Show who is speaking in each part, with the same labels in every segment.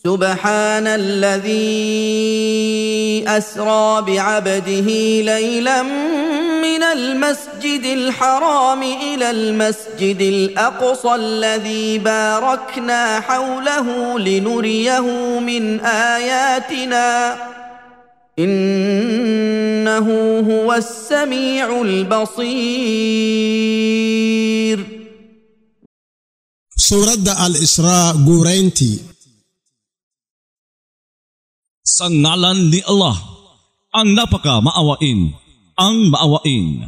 Speaker 1: سبحان الذي أسرى بعبده ليلا من المسجد الحرام إلى المسجد الأقصى الذي باركنا حوله لنريه من آياتنا إنه هو السميع البصير.
Speaker 2: Suuradda Al-Isra guureentii.
Speaker 3: Sa ngalan ni Allah, ang napaka-maawain, ang maawain.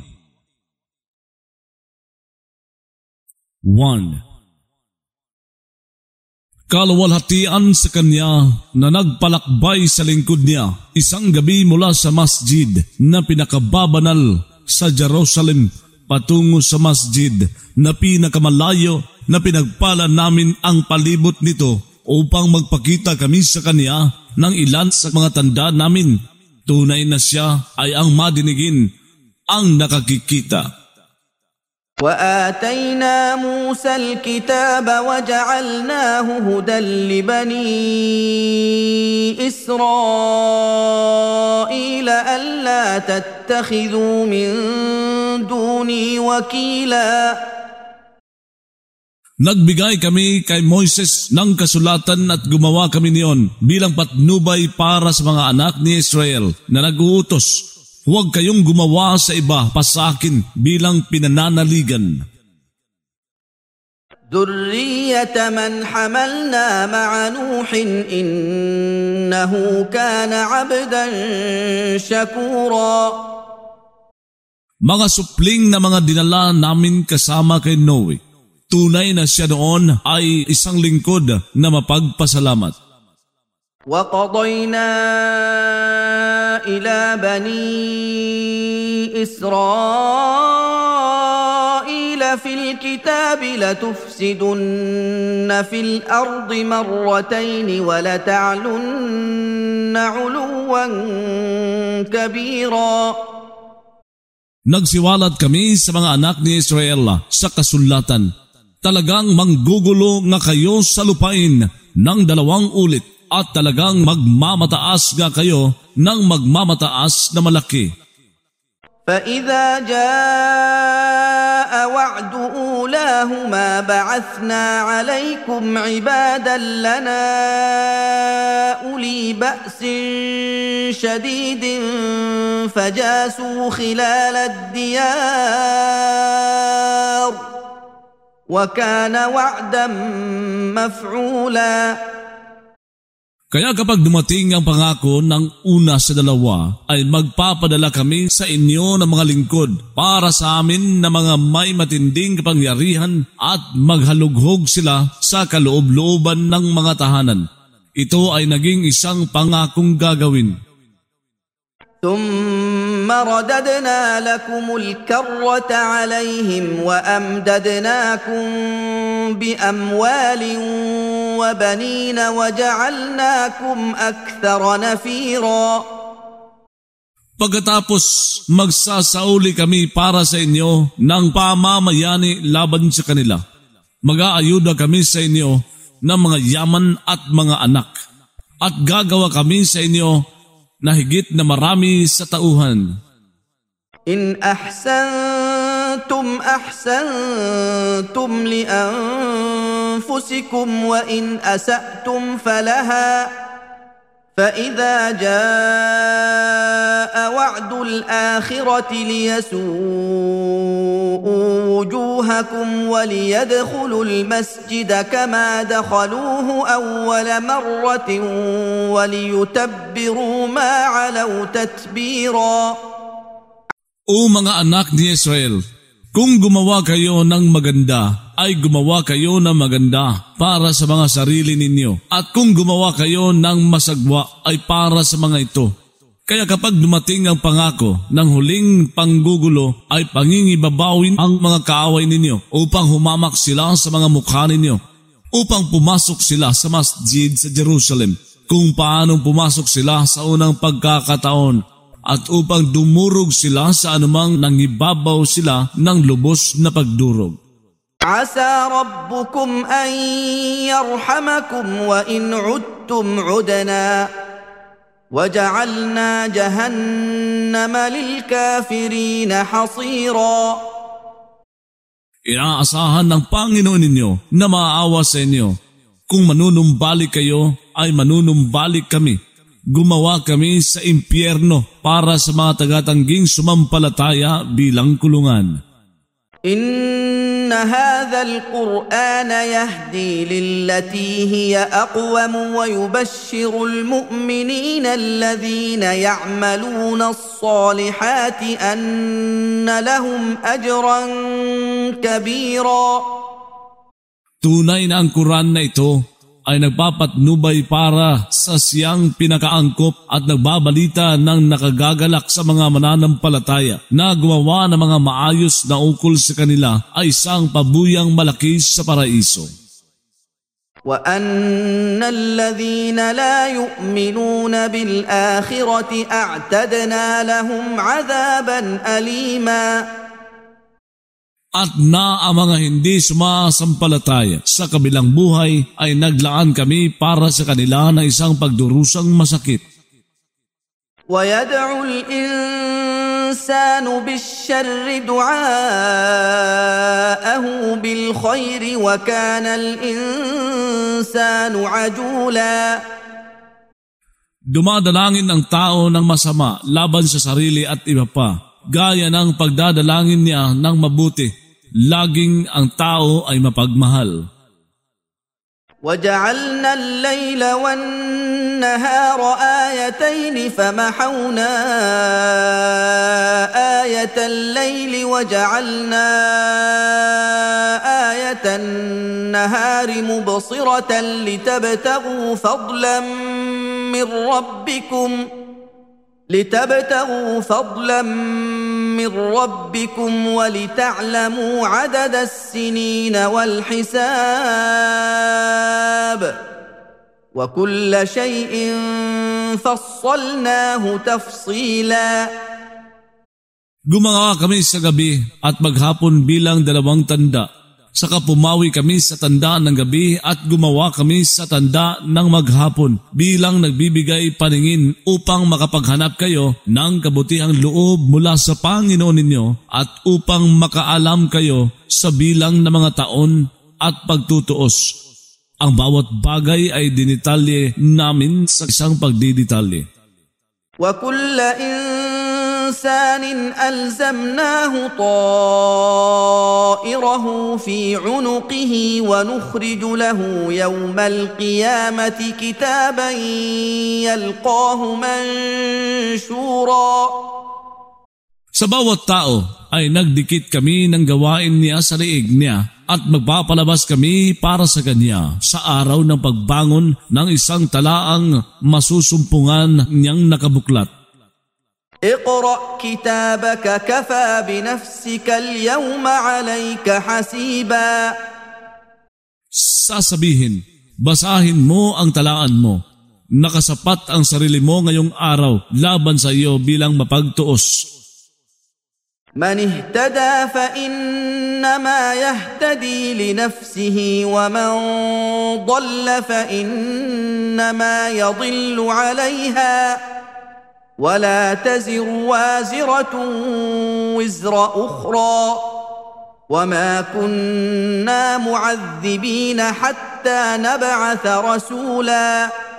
Speaker 3: 1. Kaluwalhatian sa kanya na nagpalakbay sa lingkod niya isang gabi mula sa masjid na pinakababanal sa Jerusalem patungo sa masjid na pinakamalayo na pinagpala namin ang palibot nito upang magpakita kami sa kanya ng ilan sa mga tanda namin. Tunay na siya ay ang madinigin, ang nakakikita.
Speaker 1: وآتينا موسى الكتاب وجعلناه هدى لبني إسرائيل ألا تتخذوا من دوني وكيلا.
Speaker 3: Nagbigay kami kay Moises ng kasulatan at gumawa kami niyon bilang patnubay para sa mga anak ni Israel na nag-uutos. Huwag kayong gumawa sa iba pa sa akin bilang pinananaligan.
Speaker 1: ذرية من حملنا مع نوح إنه كان عبدا شكورا.
Speaker 3: Mga supling na mga dinala namin kasama kay Noe. Tunay na siya noon ay isang lingkod na mapagpasalamat.
Speaker 1: وَقَضَيْنَا إِلَى بَنِي إِسْرَائِيلَ فِي الْكِتَابِ لَتُفْسِدُنَّ فِي الْأَرْضِ مرتين وَلَتَعْلُنَّ عُلُوًّا كَبِيرًا.
Speaker 3: Nagsiwalat kami sa mga anak ni Israel sa kasulatan. Talagang manggugulo nga kayo sa lupain ng 2 ulit at talagang magmamataas nga kayo ng magmamataas na malaki.
Speaker 1: فَإِذَا جَاءَ وَعْدُ أُولَاهُمَا بَعَثْنَا عَلَيْكُمْ عِبَادًا لَنَا أُولِي بَأْسٍ شَدِيدٍ فَجَاسُوا خِلَالَ الدِّيَارِ وَكَانَ وَعْدًا مَفْعُولًا.
Speaker 3: Kaya kapag dumating ang pangako ng una sa 2, ay magpapadala kami sa inyo ng mga lingkod para sa amin na mga may matinding kapangyarihan at maghalughog sila sa kaloob-looban ng mga tahanan. Ito ay naging isang pangakong gagawin.
Speaker 1: ثم رددنا لكم الكرة عليهم وأمددناكم بأموال وبنين وجعلناكم أكثر نفيرا.
Speaker 3: Pagkatapos magsasauli kami para sa inyo ng pamamayani laban sa kanila. Mag-aayuda kami sa inyo ng mga yaman at mga anak. At gagawa kami sa inyo na higit na marami sa tauhan.
Speaker 1: إن أحسنتم أحسنتم لأنفسكم وإن أسأتم فلها فإذا جاء وعد الآخرة ليسوءوا وجوهكم وليدخلوا المسجد كما دخلوه أول مرة وليتبروا ما علوا تتبيرا.
Speaker 3: O mga anak ni Israel, kung gumawa kayo ng maganda, ay gumawa kayo ng maganda para sa mga sarili ninyo. At kung gumawa kayo ng masagwa, ay para sa mga ito. Kaya kapag dumating ang pangako ng huling panggugulo, ay pangingibabawin ang mga kaaway ninyo upang humamak sila sa mga mukha ninyo, upang pumasok sila sa masjid sa Jerusalem, kung paanong pumasok sila sa unang pagkakataon, at upang dumurog sila sa anumang nangibabaw sila ng lubos na pagdurog.
Speaker 1: عسى ربكم أن يرحمكم وإن عدتم عدنا وجعلنا جهنم للكافرين حصيرا.
Speaker 3: Inaasahan ng Panginoon ninyo na maawa sa inyo. Kung manunumbalik kayo, ay manunumbalik kami. Gumawa kami sa impyerno para sa mga tagatangging sumampalataya bilang kulungan.
Speaker 1: إن هذا القرآن يهدي للتي هي أقوم ويبشر المؤمنين الذين يعملون الصالحات أن لهم أجرا كبيرا.
Speaker 3: Tunay na ang Quran na ito ay nagpapatnubay para sa siyang pinakaangkop at nagbabalita ng nakagagalak sa mga mananampalataya na gumawa ng mga maayos na ukol sa kanila ay isang pabuyang malaki sa paraiso.
Speaker 1: وأن الذين لا يؤمنون بالآخرة أعتدنا لهم عذابا أليما.
Speaker 3: At na ang mga hindi sumasampalataya sa kabilang buhay ay naglaan kami para sa kanila ng isang pagdurusang masakit.
Speaker 1: ويدعو الإنسان بالشر دعاءه بالخير وكان الإنسان عجولا.
Speaker 3: Dumadalangin ang tao ng masama laban sa sarili at iba pa, gaya ng pagdadalangin niya ng mabuti. Laging ang tao ay mapagmahal.
Speaker 1: وجعلنا الليل والنهار آيتين فمحونا آية الليل وجعلنا آية النهار مبصرة لتبتغوا فضلا من ربكم ولتعلموا عدد السنين والحساب وكل شيء فصلناه تفصيلا.
Speaker 3: Gumawa kami sa gabi at maghapon bilang dalawang tanda. Saka pumawi kami sa tanda ng gabi at gumawa kami sa tanda ng maghapon bilang nagbibigay paningin upang makapaghanap kayo ng kabutihang loob mula sa Panginoon ninyo at upang makaalam kayo sa bilang ng mga taon at pagtutuos. Ang bawat bagay ay dinitalye namin sa isang pagdidetalye.
Speaker 1: وَكُلَّ إِنسَانٍ أَلْزَمْنَاهُ طَائِرَهُ فِي عُنُقِهِ وَنُخْرِجُ لَهُ يَوْمَ الْقِيَامَةِ كِتَابًا يَلْقَاهُ مَنشُورًا.
Speaker 3: Sa bawat tao ay nagdikit kami ng gawain niya sa liig niya at magpapalabas kami para sa kanya sa araw ng pagbangon ng isang talaang masusumpungan niyang nakabuklat.
Speaker 1: اقرأ كتابك كفى بنفسك اليوم عليك حسيبا.
Speaker 3: Sasabihin, basahin mo ang talaan mo. Nakasapat ang sarili mo ngayong araw laban sa iyo bilang mapagtuos.
Speaker 1: من اهتدى فإنما يهتدي لنفسه ومن ضل فإنما يضل عليها ولا تزر وازرة وزر أخرى وما كنا معذبين حتى نبعث رسولا.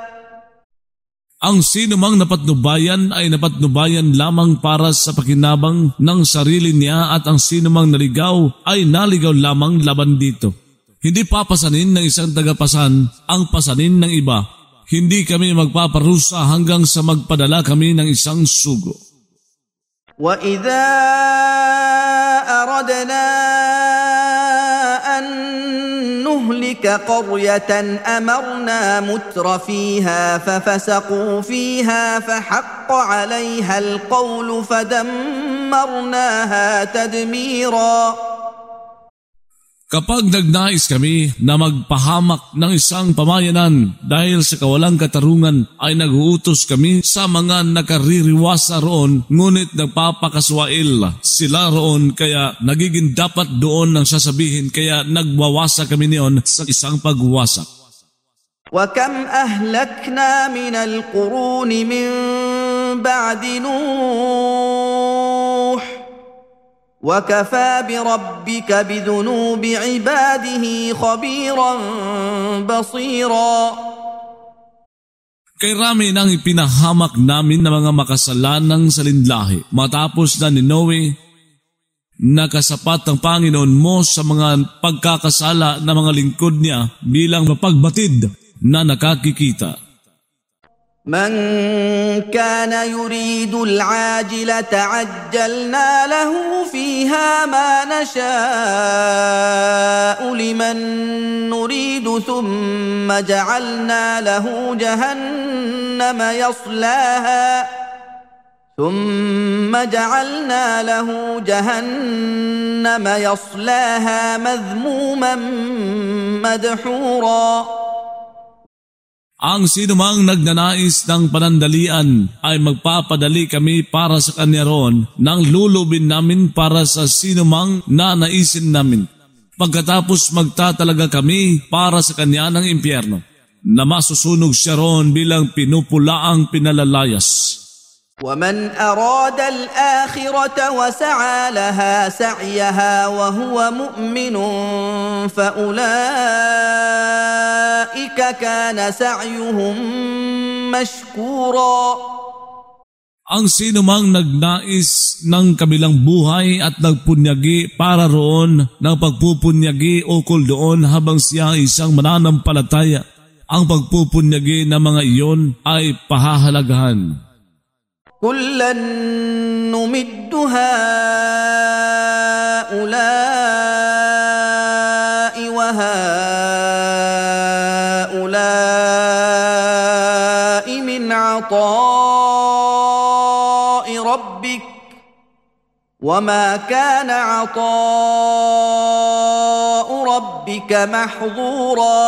Speaker 3: Ang sinumang napatnubayan ay napatnubayan lamang para sa pakinabang ng sarili niya at ang sinumang naligaw ay naligaw lamang laban dito. Hindi papasanin ng isang tagapasan ang pasanin ng iba. Hindi kami magpaparusa hanggang sa magpadala kami ng isang sugo.
Speaker 1: وَإِذَا أَرَدْنَا أَن نُهْلِكَ قَرْيَةً أَمَرْنَا مُتْرَ فِيهَا فَفَسَقُوا فِيهَا فَحَقَّ عَلَيْهَا الْقَوْلُ فَدَمَّرْنَاهَا تَدْمِيرًا.
Speaker 3: Kapag nagnais kami na magpahamak ng isang pamayanan dahil sa kawalang katarungan ay naguutos kami sa mga nakaririwasa roon ngunit nagpapakaswail sila roon kaya nagiging dapat doon ang sasabihin kaya nagwawasa kami niyon sa isang pagwasak.
Speaker 1: وَكَمْ أَهْلَكْنَا مِنَ الْقُرُونِ مِنْ بَعْدِ نُوحٍ وَكَفَى بِرَبِّكَ بِذُنُوبِ عِبَادِهِ خَبِيرًا بَصِيرًا.
Speaker 3: Kay rami nang ipinahamak namin ng mga makasalanang salinlahi matapos na ni Noe, nakasapat ang Panginoon mo sa mga pagkakasala ng mga lingkod niya bilang mapagbatid na nakakikita.
Speaker 1: من كان يريد العاجلة عجلنا له فيها ما نشاء لمن نريد ثم جعلنا له جهنم يصلاها مذموما مدحورا.
Speaker 3: Ang sinumang nagnanais ng panandalian ay magpapadali kami para sa kanya roon nang lulubin namin para sa sinumang nanaisin namin. Pagkatapos magtatalaga kami para sa kanya ng impyerno na masusunog siya roon bilang pinupulaang pinalalayas.
Speaker 1: وَمَنْ أَرَادَ الْآخِرَةَ وَسَعَى لَهَا سَعْيَهَا وَهُوَ مُؤْمِنٌ فَأُولَئِكَ كَانَ سَعْيُهُمْ مَشْكُورًا.
Speaker 3: Ang sinumang nagnais ng kabilang buhay at nagpunyagi para roon ng pagpupunyagi ukol doon habang siya isang mananampalataya, ang pagpupunyagi ng mga iyon ay pahahalagahan.
Speaker 1: كُلًّا نُمِدُّ هَؤُلَاءِ وَهَؤُلَاءِ مِنْ عَطَاءِ رَبِّكَ وَمَا كَانَ عَطَاءُ رَبِّكَ مَحْظُورًا.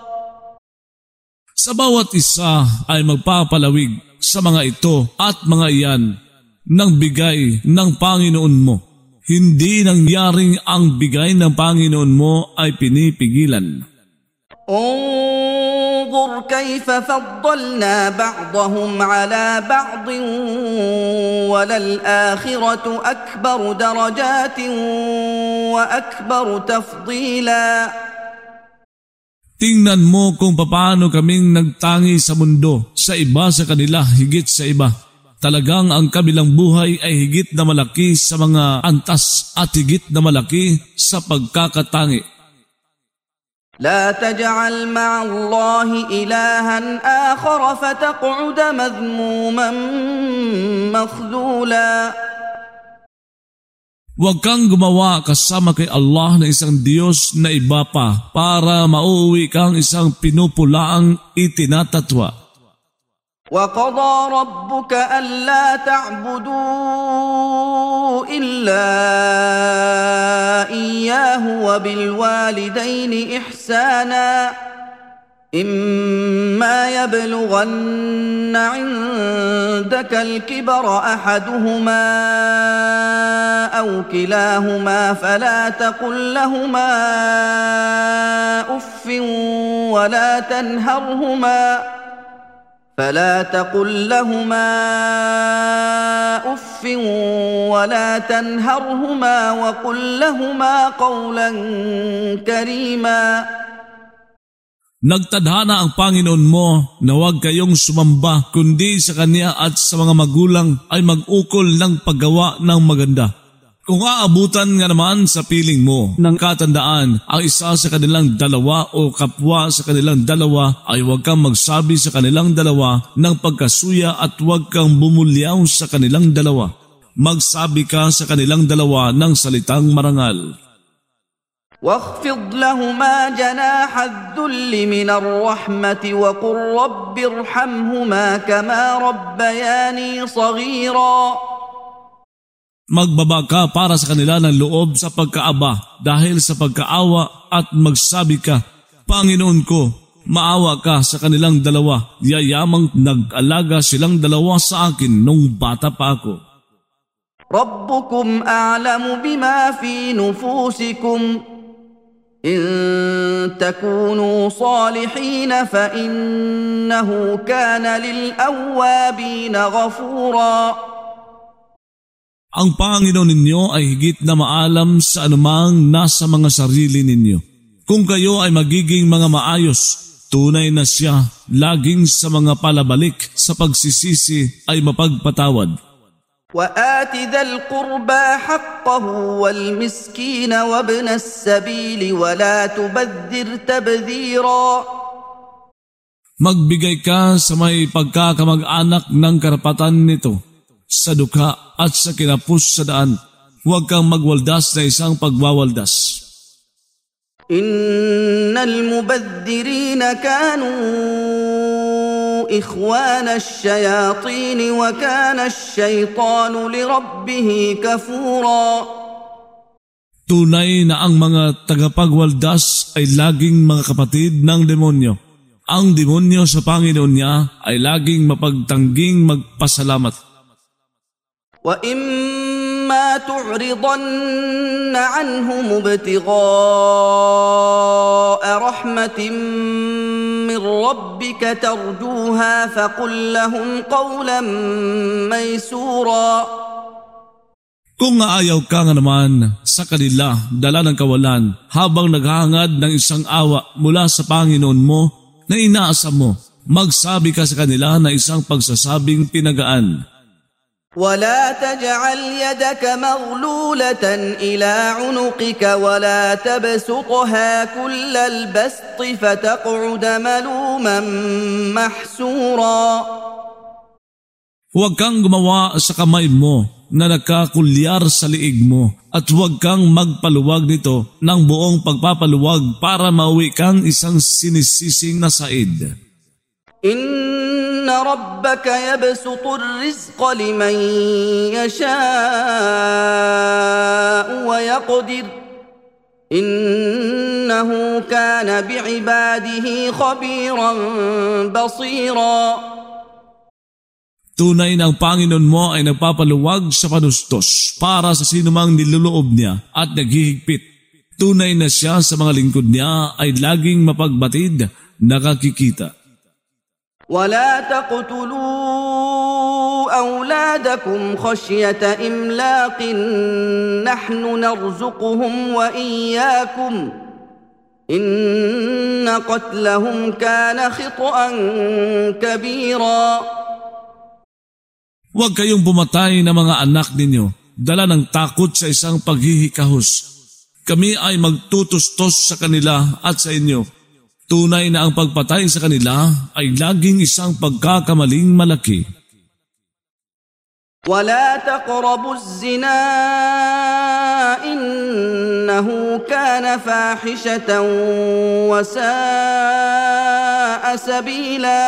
Speaker 3: Sa bawat isa ay magpapalawig sa mga ito at mga iyan ng bigay ng Panginoon mo. Hindi nangyaring ang bigay ng Panginoon mo ay pinipigilan.
Speaker 1: انظر كيف فضلنا بعضهم على بعض وللآخرة أكبر درجات وأكبر تفضيلا.
Speaker 3: Tingnan mo kung paano kaming nagtangi sa mundo, sa iba sa kanila higit sa iba. Talagang ang kabilang buhay ay higit na malaki sa mga antas at higit na malaki sa pagkakatangi.
Speaker 1: لا تجعل مع الله إلها آخر فتقعد مذموما مخذولا.
Speaker 3: Huwag kang gumawa kasama kay Allah na isang Diyos na iba pa para mauwi kang isang pinupulaang itinatatwa.
Speaker 1: وَقَضَى رَبُّكَ أَلَّا تَعْبُدُوا إِلَّا إِيَّاهُ وَبِالْوَالِدَيْنِ إِحْسَانًا إِمَّا يَبْلُغَنَّ عِندَكَ الْكِبَرَ أَحَدُهُمَا أَوْ كِلَاهُمَا فَلَا تَقُل لَّهُمَا أُفٍّ ولا تنهرهما وقل لهما قولا كريما.
Speaker 3: Nagtadhana ang Panginoon mo na huwag kayong sumamba kundi sa Kanya at sa mga magulang ay mag-ukol ng paggawa ng maganda. Kung aabutan nga naman sa piling mo ng katandaan ang isa sa kanilang dalawa o kapwa sa kanilang dalawa ay huwag kang magsabi sa kanilang dalawa ng pagkasuya at huwag kang bumulyaw sa kanilang dalawa. Magsabi ka sa kanilang dalawa ng salitang marangal.
Speaker 1: واخفض لهما جناح الذل من الرحمة وقل رب ارحمهما كما ربياني صغيرا.
Speaker 3: Magbaba ka para sa kanila ng loob sa pagkaaba dahil sa pagkaawa at magsabi ka, Panginoon ko, maawa ka sa kanilang dalawa, yayamang nag-alaga silang dalawa sa akin nung bata pa ako.
Speaker 1: ربكم أعلم بما في نفوسكم إن تكونوا صالحين فإنه كان للأوابين غفورا.
Speaker 3: Ang Panginoon ninyo ay higit na maalam sa anumang nasa mga sarili ninyo. Kung kayo ay magiging mga maayos, tunay na siya laging sa mga palabalik sa pagsisisi ay mapagpatawad.
Speaker 1: وآت ذا القربى حقه والمسكين وابن السبيل ولا تبذر تبذيرا.
Speaker 3: Magbigay ka sa may pagkakamag-anak ng karapatan nito, sa dukha at sa kinapos sa daan. Huwag kang magwaldas na isang pagwawaldas.
Speaker 1: إن المبذرين كانوا إخوان الشياطين وكان الشيطان لربه كفورا.
Speaker 3: Tunay na ang mga tagapagwaldas ay laging mga kapatid ng demonyo. Ang demonyo sa Panginoon niya ay laging mapagtangging magpasalamat.
Speaker 1: وإما تعرضن عنهم ابتغاء رحمة من ربك ترجوها فقل لهم قولا ميسورا.
Speaker 3: Kung aayaw ka nga naman sa kanila dala ng kawalan habang naghahangad ng isang awa mula sa Panginoon mo na inaasam mo, magsabi ka sa kanila na isang pagsasabing pinagaan.
Speaker 1: ولا تجعل يدك مغلولة إلى عنقك ولا تبسطها كل البسط فتقعد ملوما محسورا.
Speaker 3: Huwag kang gumawa sa kamay mo na nagkakulyar sa liig mo at huwag kang magpaluwag nito ng buong pagpapaluwag para mauwi kang isang sinisising na said.
Speaker 1: إن ربك يبسط الرزق لمن يشاء ويقدر إنه كان بعباده خبيرا بصيرا.
Speaker 3: Tunay na ang Panginoon mo ay nagpapaluwag sa panustos para sa sinumang niluloob niya at naghihigpit. Tunay na siya sa mga lingkod niya ay laging mapagbatid, nakakikita.
Speaker 1: ولا تقتلوا أولادكم خشية إملاق نحن نرزقهم وإياكم إن قتلهم كان خطأ كبيرا.
Speaker 3: Huwag kayong pumatay ng mga anak ninyo, dala ng takot sa isang paghihikahos. Kami ay magtutustos sa kanila at sa inyo. Tunay na ang pagpatay sa kanila ay laging isang pagkakamaling malaki.
Speaker 1: ولا تقربوا الزنا إنه كان فاحشة وساء سبيلا.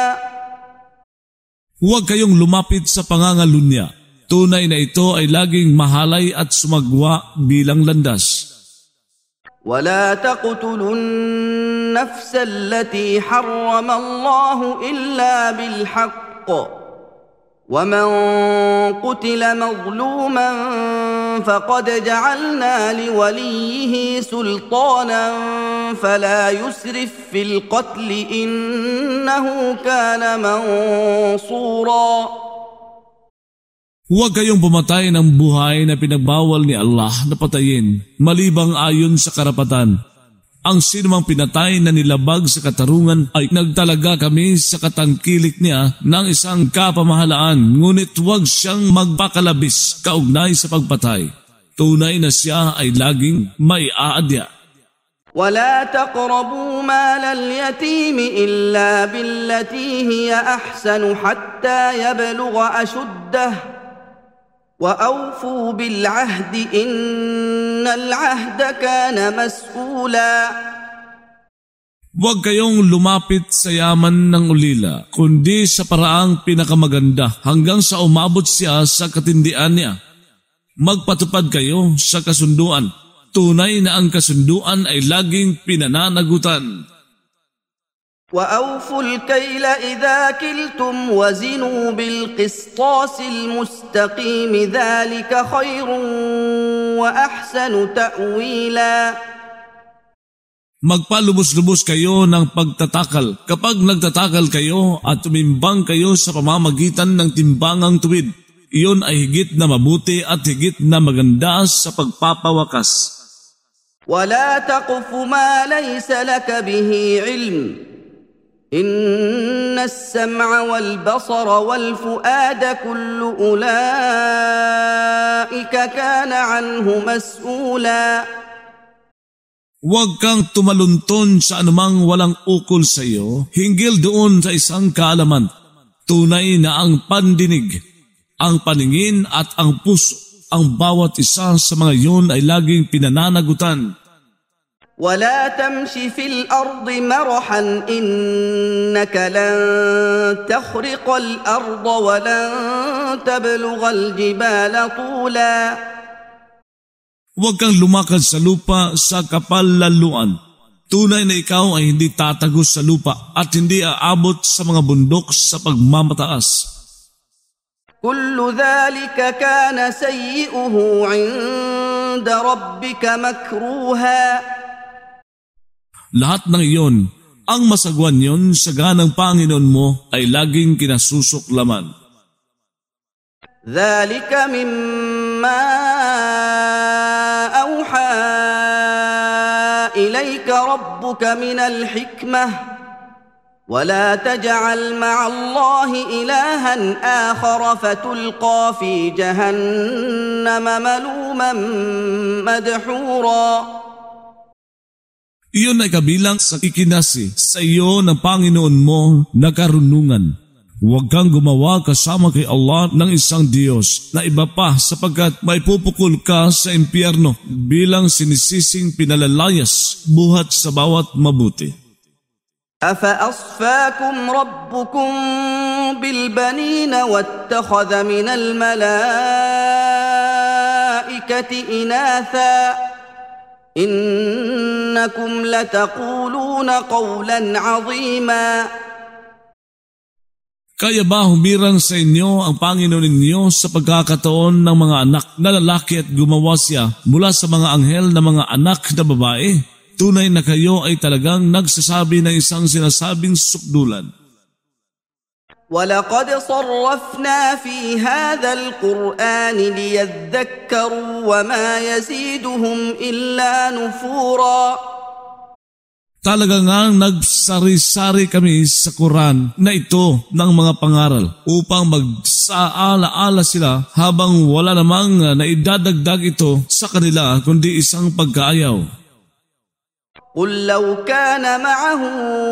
Speaker 3: Huwag kayong lumapit sa pangangalunya. Tunay na ito ay laging mahalay at sumagwa bilang landas.
Speaker 1: ولا تقتلوا النفس التي حرم الله إلا بالحق ومن قتل مظلوما فقد جعلنا لوليه سلطانا فلا يسرف في القتل إنه كان منصورا.
Speaker 3: Huwag kayong pumatay ng buhay na pinagbawal ni Allah na patayin, malibang ayon sa karapatan. Ang sinumang pinatay na nilabag sa katarungan ay nagtalaga kami sa katangkilik niya ng isang kapamahalaan, ngunit huwag siyang magpakalabis kaugnay sa pagpatay. Tunay na siya ay laging may aadya.
Speaker 1: ولا تقربوا مال اليتيم إلا بالتي هي أحسن حتى يبلغ أشده وأوفوا بالعهد إن العهد كان مسؤولا.
Speaker 3: Huwag kayong lumapit sa yaman ng ulila, kundi sa paraang pinakamaganda hanggang sa umabot siya sa katindian niya. Magpatupad kayo sa kasunduan. Tunay na ang kasunduan ay laging pinananagutan.
Speaker 1: وأوفوا الكيل إذا كلتم وزنوا بالقسطاس المستقيم ذلك خير وأحسن تأويلا.
Speaker 3: Magpalubos-lubos kayo ng pagtatakal. Kapag nagtatakal kayo at tumimbang kayo sa pamamagitan ng timbangang tuwid, iyon ay higit na mabuti at higit na maganda sa pagpapawakas.
Speaker 1: ولا تقف ما ليس لك به علم إن السمع والبصر والفؤاد كل أولئك كان عنه مسؤولا.
Speaker 3: Huwag kang tumalunton sa anumang walang ukol sa iyo, hinggil doon sa isang kaalaman. Tunay na ang pandinig, ang paningin at ang puso, ang bawat isa sa mga iyon ay laging pinananagutan.
Speaker 1: ولا تمش في الأرض مرحا إنك لن تخرق الأرض ولن تبلغ الجبال طولا.
Speaker 3: Huwag kang lumakad sa lupa sa kapalaluan. Tunay na ikaw ay hindi tatagos sa lupa at hindi aabot sa mga bundok sa pagmamataas.
Speaker 1: كل ذلك كان سيئه عند ربك مكروها.
Speaker 3: Lahat ng iyon, ang masagwan yon sa ganang Panginoon mo ay laging kinasusuklaman.
Speaker 1: ذلك مما أوحى إليك ربك من الحكمة ولا تجعل مع الله إلها آخر فتلقى في جهنم ملوما مدحورا.
Speaker 3: Iyon ay kabilang sa ikinasi sa iyo ng Panginoon mo na karunungan. Huwag kang gumawa kasama kay Allah ng isang Diyos na iba pa sapagkat may pupukol ka sa impyerno bilang sinisising pinalalayas buhat sa bawat mabuti.
Speaker 1: أفأصفاكم ربكم بالبنين واتخذ من الملائكة إناثا إنكم لتقولون قولا عظيما.
Speaker 3: Kaya ba humirang sa inyo ang Panginoon ninyo sa pagkakataon ng mga anak na lalaki at gumawa siya mula sa mga anghel na mga anak na babae? Tunay na kayo ay talagang nagsasabi ng isang sinasabing sukdulan.
Speaker 1: وَلَقَدْ صَرَّفْنَا فِي هَذَا الْقُرْآنِ لِيَذَّكَّرُوا وَمَا يَزِيدُهُمْ إِلَّا نُفُورًا.
Speaker 3: Talaga nga nagsari-sari kami sa Quran na ito ng mga pangaral upang magsaala-ala sila habang wala namang naidadagdag ito sa kanila kundi isang pagkaayaw.
Speaker 1: قُل لَّوْ كَانَ مَعَهُ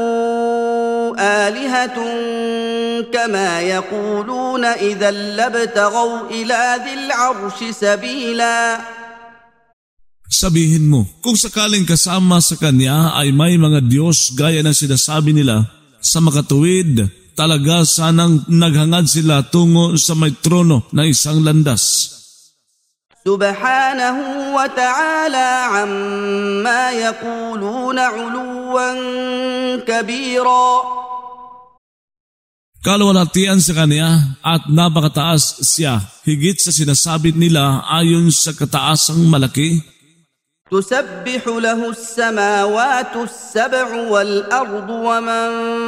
Speaker 1: آلِهَةٌ كَمَا يَقُولُونَ إِذًا لَّابْتَغَوْا إِلَى ذِي الْعَرْشِ سَبِيلًا.
Speaker 3: Sabihin mo, kung sakaling kasama sa Kanya ay may mga Diyos gaya ng sinasabi nila sa makatuwid, talaga sanang naghangad sila tungo sa may trono ng isang landas.
Speaker 1: سبحانه وتعالى عما يقولون علوا كبيرا.
Speaker 3: Kalwalhatian sa Kanya at napakataas siya higit sa sinasabi nila ayon sa kataasang malaki.
Speaker 1: تسبح له السماوات السبع والأرض ومن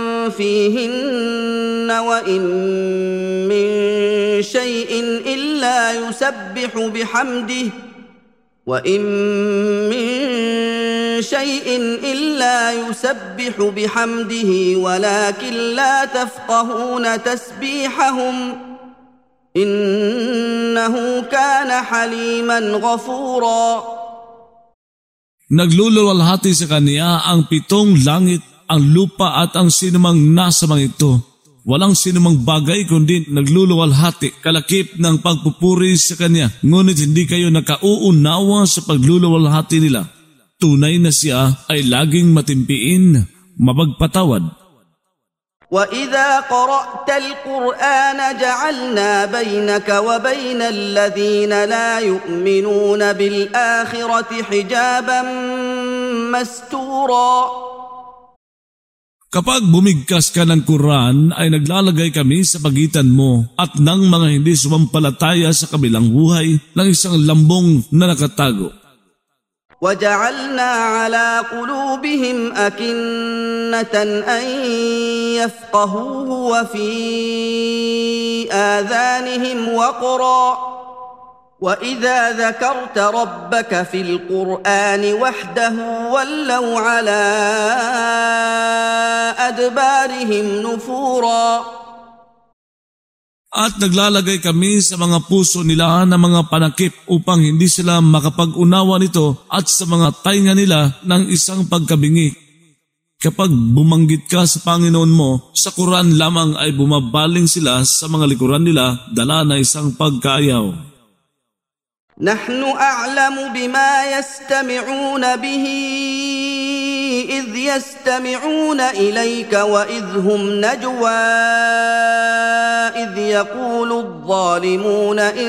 Speaker 1: فيهن وإن من شيء إلا يسبح بحمده ولكن لا تفقهون تسبيحهم إنه كان حليما غفورا.
Speaker 3: Nagluluwalhati sa Kanya ang pitong langit, ang lupa at ang sinumang nasa mga ito. Walang sinumang bagay kundi nagluluwalhati kalakip ng pagpupuri sa Kanya. Ngunit hindi kayo nakauunawa sa pagluluwalhati nila. Tunay na siya ay laging matimpiin, mapagpatawad.
Speaker 1: وإذا قرأت القرآن جعلنا بينك وبين الذين لا يؤمنون بالآخرة حجابا مستورا.
Speaker 3: Kapag bumigkas ka ng Quran ay naglalagay kami sa pagitan mo at ng mga hindi sumampalataya sa kabilang buhay ng isang lambong na nakatago.
Speaker 1: وجعلنا على قلوبهم أكنة أن يفقهوه وفي آذانهم وقرا وإذا ذكرت ربك في القرآن وحده ولوا على أدبارهم نفورا.
Speaker 3: At naglalagay kami sa mga puso nila ng mga panakip upang hindi sila makapag-unawa nito at sa mga tainga nila ng isang pagkabingi. Kapag bumanggit ka sa Panginoon mo, sa Quran lamang ay bumabaling sila sa mga likuran nila dala na isang pagkaayaw.
Speaker 1: نحن أعلم بما يستمعون به إذ يستمعون إليك وإذ هم نجوى إذ يقول الظالمون إن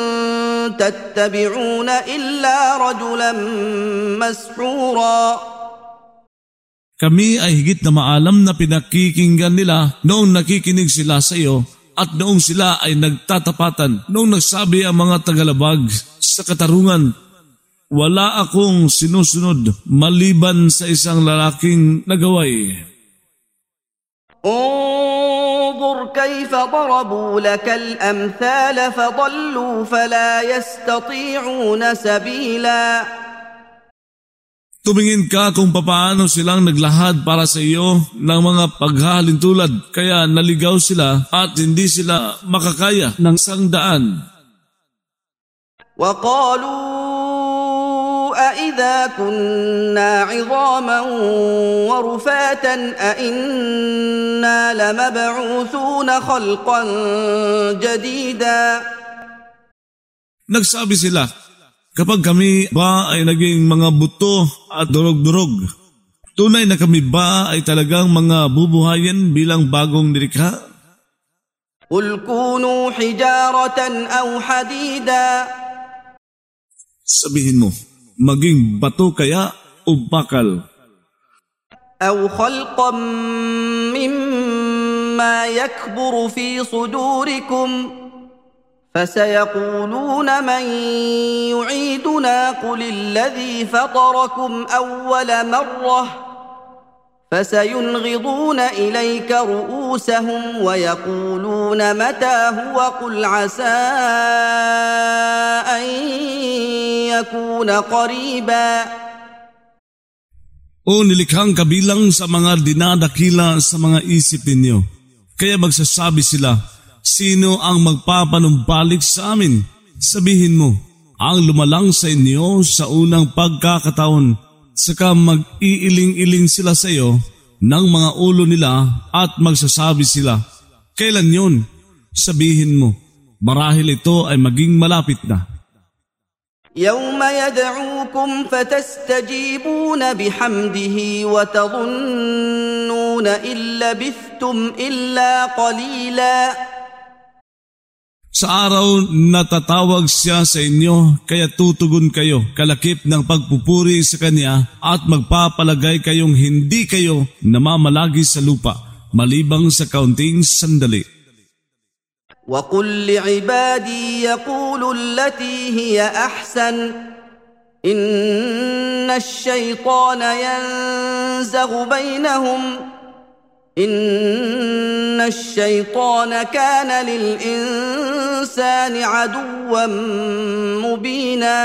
Speaker 1: تتبعون إلا رجلا مسحورا.
Speaker 3: Kami ay higit na maalam na pinakikinggan nila noong nakikinig sila sa iyo at noong sila ay nagtatapatan, noong nagsabi ang mga tagalabag sa katarungan, wala akong sinusunod maliban sa isang lalaking nagaway.
Speaker 1: انظر كيف ضربوا لك الأمثال فضلوا فلا يستطيعون سبيلا.
Speaker 3: Tumingin ka kung papaano silang naglahad para sa iyo ng mga paghahalintulad, kaya naligaw sila at hindi sila makakaya ng isang daan.
Speaker 1: وقالوا أإذا كنا عظاما ورفاتا أإنا لمبعوثون خلقا جديدا.
Speaker 3: Nagsabi sila, kapag kami ba ay naging mga buto at durog-durog, tunay na kami ba ay talagang mga bubuhayin bilang bagong nilikha?
Speaker 1: قل كونوا حجارة أو حديدا.
Speaker 3: Sabihin mo, maging bato kaya o bakal?
Speaker 1: أو خلقا مما يكبر في صدوركم فسيقولون من يعيدنا قل الذي فطركم أول مرة فسينغضون إليك رؤوسهم ويقولون متى هو قل عسى أن يكون قريبا.
Speaker 3: O nilikhang kabilang sa mga dinadakila sa mga isip ninyo. Kaya magsasabi sila, sino ang magpapanumbalik sa amin? Sabihin mo, ang lumalang sa inyo sa unang pagkakataon, saka mag-iiling-iling sila sa iyo ng mga ulo nila at magsasabi sila, kailan yun? Sabihin mo, marahil ito ay maging malapit na.
Speaker 1: يوم يدعوكم فتستجيبون بحمده وتظنون إن لبثتم إلا قليلا.
Speaker 3: Sa araw natatawag siya sa inyo, kaya tutugon kayo kalakip ng pagpupuri sa Kanya at magpapalagay kayong hindi kayo namamalagi sa lupa, malibang sa kaunting sandali.
Speaker 1: وقل لعبادي يقولوا التي هي أحسن إن الشيطان ينزغ بينهم إن الشيطان كان للإنسان عدوا مبينا.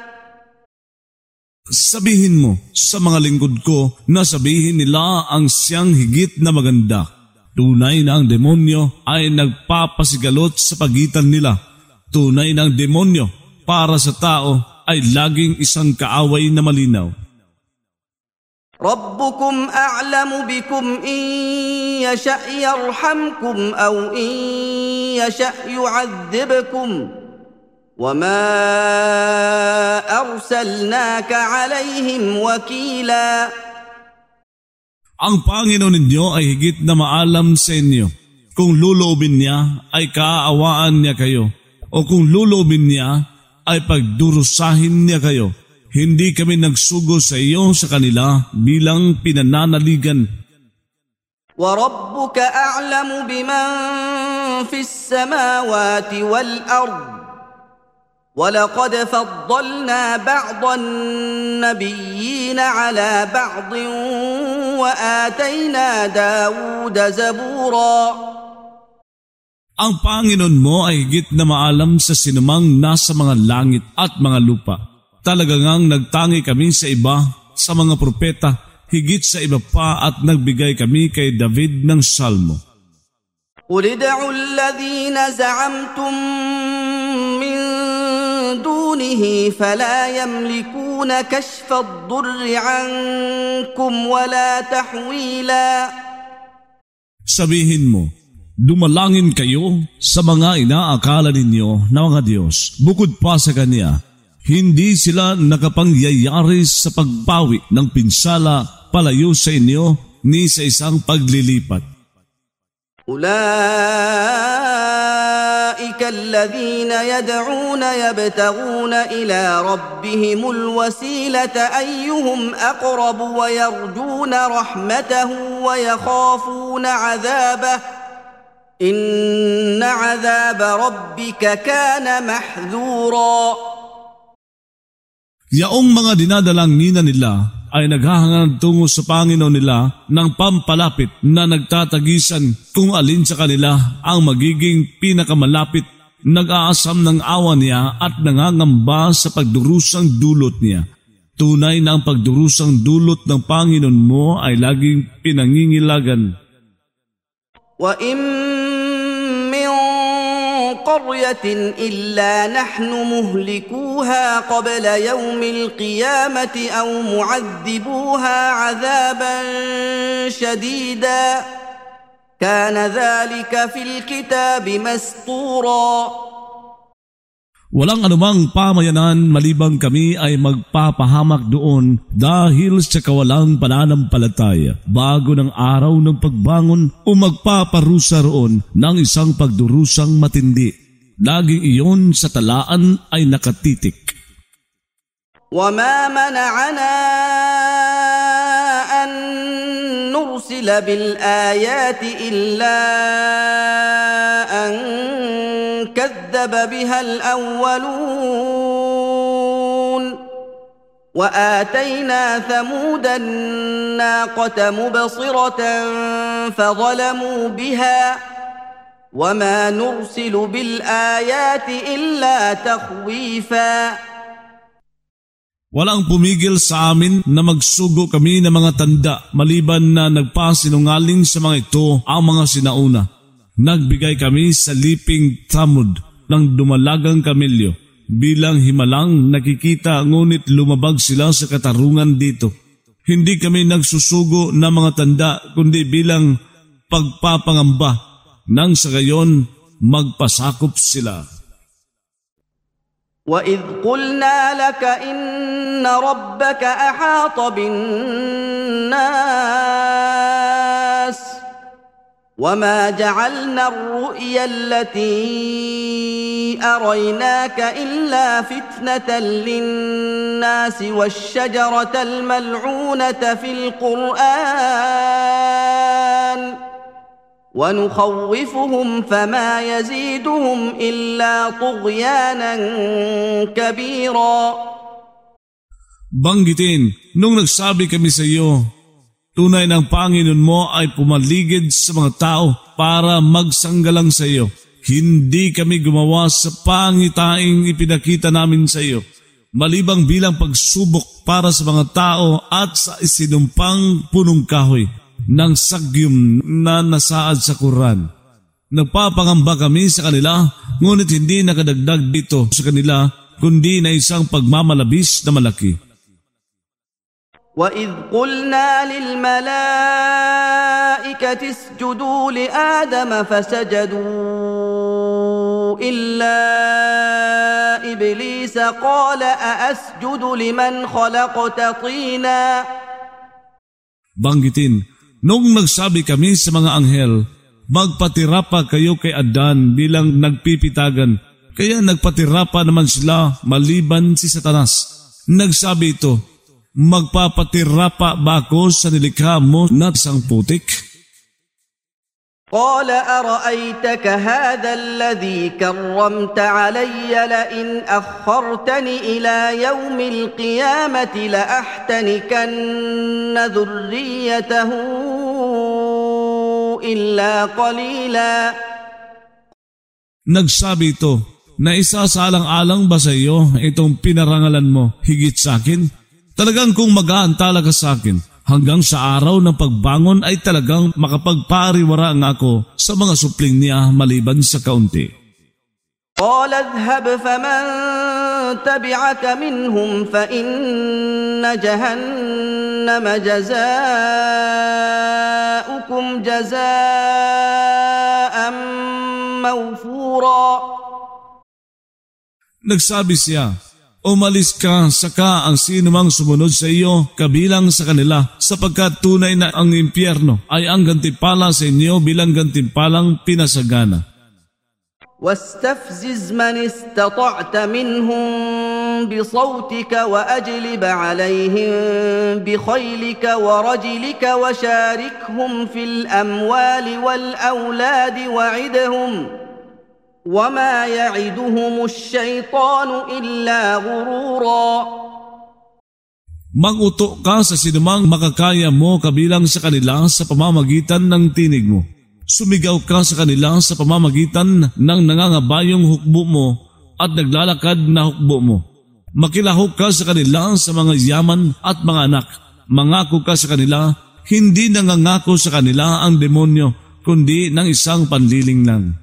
Speaker 3: Sabihin mo sa mga lingkod ko na sabihin nila ang siyang higit na maganda. Tunay na ang demonyo ay nagpapasigalot sa pagitan nila. Tunay na ang demonyo para sa tao ay laging isang kaaway na malinaw.
Speaker 1: ربكم أعلم بكم إن يشأ يرحمكم أو إن يشأ يعذبكم وما أرسلناك عليهم وكيلا.
Speaker 3: Ang Panginoon ninyo ay higit na maalam sa inyo. Kung luloobin niya ay kaaawaan niya kayo, o kung luloobin niya ay pagdurusahin niya kayo. Hindi kami nagsugo sa iyo sa kanila bilang pinananaligan.
Speaker 1: وَرَبُّكَ أَعْلَمُ بِمَنْ فِي السَّمَاوَاتِ وَالْأَرْضِ وَلَقَدْ فَضَّلْنَا بَعْضَ النَّبِيِّينَ عَلَى بَعْضٍ وَآتَيْنَا دَاوُودَ زَبُورًا.
Speaker 3: Ang Panginoon mo ay higit na maalam sa sinumang nasa mga langit at mga lupa. Talaga ngang nagtangi kami sa iba, sa mga propeta, higit sa iba pa at nagbigay kami kay David ng salmo.
Speaker 1: قُلِ ادْعُوا الَّذِينَ زَعَمْتُم مِّن دُونِهِ فَلَا يَمْلِكُونَ كَشْفَ الضُّرِّ عَنكُمْ وَلَا تَحْوِيلًا.
Speaker 3: Sabihin mo, dumalangin kayo sa mga inaakala ninyo na mga Diyos. Bukod pa sa Kanya, hindi sila nakapangyayari sa pagbawi ng pinsala palayo sa inyo ni sa isang paglilipat.
Speaker 1: أولئك الذين يدعون يبتغون إلى ربهم الوسيلة أيهم أقرب ويرجون رحمته ويخافون عذابه إن عذاب ربك كان محذورا.
Speaker 3: Yaong mga dinadalanginan nila ay naghahangad tungo sa Panginoon nila ng pampalapit na nagtatagisan kung alin sa kanila ang magiging pinakamalapit, nag-aasam ng awa niya at nangangamba sa pagdurusang dulot niya. Tunay na ang pagdurusang dulot ng Panginoon mo ay laging pinangingilagan.
Speaker 1: وَإِن مِّن قَرْيَةٍ إِلَّا نَحْنُ مُهْلِكُوهَا قَبْلَ يَوْمِ الْقِيَامَةِ أَوْ مُعَذِّبُوهَا عَذَابًا شَدِيدًا كَانَ ذَلِكَ فِي الْكِتَابِ مَسْطُورًا.
Speaker 3: Walang anumang pamayanan malibang kami ay magpapahamak doon dahil sa kawalang pananampalataya bago ng araw ng pagbangon o magpaparusa roon ng isang pagdurusang matindi. Laging iyon sa talaan ay nakatitik.
Speaker 1: وَمَا مَنَعَنَا أَن نُّرْسِلَ بِالْآيَاتِ إِلَّا أَن كَذَّبَ بِهَا الْأَوَّلُونَ وَآتَيْنَا ثَمُودَ النَّاقَةَ مُبْصِرَةً فَظَلَمُوا بِهَا وَمَا نُرْسِلُ بِالْآيَاتِ إِلَّا تَخْوِيفًا.
Speaker 3: Walang pumigil sa amin na magsugo kami ng mga tanda maliban na nagpasinungaling sa mga ito ang mga sinauna. Nagbigay kami sa liping Thamud ng dumalagang kamelyo bilang himalang nakikita ngunit lumabag sila sa katarungan dito. Hindi kami nagsusugo ng mga tanda kundi bilang pagpapangamba nang sa gayon magpasakop sila.
Speaker 1: وَإِذْ قُلْنَا لَكَ إِنَّ رَبَّكَ أَحَاطَ بِالنَّاسِ وَمَا جَعَلْنَا الرُّؤْيَا الَّتِي أَرَيْنَاكَ إِلَّا فِتْنَةً لِلنَّاسِ وَالشَّجَرَةَ الْمَلْعُونَةَ فِي الْقُرْآنِ وَنُخَوِّفُهُمْ فَمَا يَزِيدُهُمْ إِلَّا طُغْيَانًا كَبِيرًا.
Speaker 3: Banggitin, nung nagsabi kami sa iyo, tunay ng Panginoon mo ay pumaligid sa mga tao para magsanggalang sa iyo. Hindi kami gumawa sa pangitaing ipinakita namin sa iyo, malibang bilang pagsubok para sa mga tao at sa isinumpang punong kahoy ng sagyum na nasaad sa Quran. Nagpapangamba kami sa kanila, ngunit hindi nakadagdag dito sa kanila, kundi na isang pagmamalabis na malaki.
Speaker 1: وَإِذْ قُلْنَا لِلْمَلَائِكَةِ اسْجُدُوا لِآدَمَ فَسَجَدُوا إِلَّا إِبْلِيسَ قَالَ أَأَسْجُدُ لِمَنْ خَلَقْتَ طِينًا.
Speaker 3: Banggitin, Nung nagsabi kami sa mga anghel, magpatira pa kayo kay Adan bilang nagpipitagan, kaya nagpatira pa naman sila maliban si Satanas. Nagsabi ito, magpapatira pa ba ako sa nilikha mo na isang putik?
Speaker 1: قال أرأيتك هذا الذي كرمت علي لئن أخرتني إلى يوم القيامة لأحتنكن ذريته إلا قليلا.
Speaker 3: Nagsabi ito, na isasalang-alang ba sa iyo itong pinarangalan mo higit sa akin? Talagang kung mag-aantala ka sa akin, hanggang sa araw ng pagbangon ay talagang makapagpariwara nga ako sa mga supling niya maliban sa kaunti.
Speaker 1: قال اذهب فمن تبعك منهم فإن جهنم جزاؤكم جزاء موفورا.
Speaker 3: Nagsabi siya, umalis ka, saka ang sinumang sumunod sa iyo kabilang sa kanila, sapagkat tunay na ang impyerno ay ang gantimpala sa inyo bilang gantimpalang pinasagana.
Speaker 1: واستفزز من استطعت منهم بصوتك وأجلب عليهم بخيلك ورجلك وشاركهم في الأموال والأولاد وعدهم وما يعدهم الشيطان إلا غرورا.
Speaker 3: Mag-uto ka sa sinumang makakaya mo kabilang sa kanila sa pamamagitan ng tinig mo. Sumigaw ka sa kanila sa pamamagitan ng nangangabayong hukbo mo at naglalakad na hukbo mo. Makilahok ka sa kanila sa mga yaman at mga anak. Mangako ka sa kanila, hindi nangangako sa kanila ang demonyo, kundi ng isang panliling lang.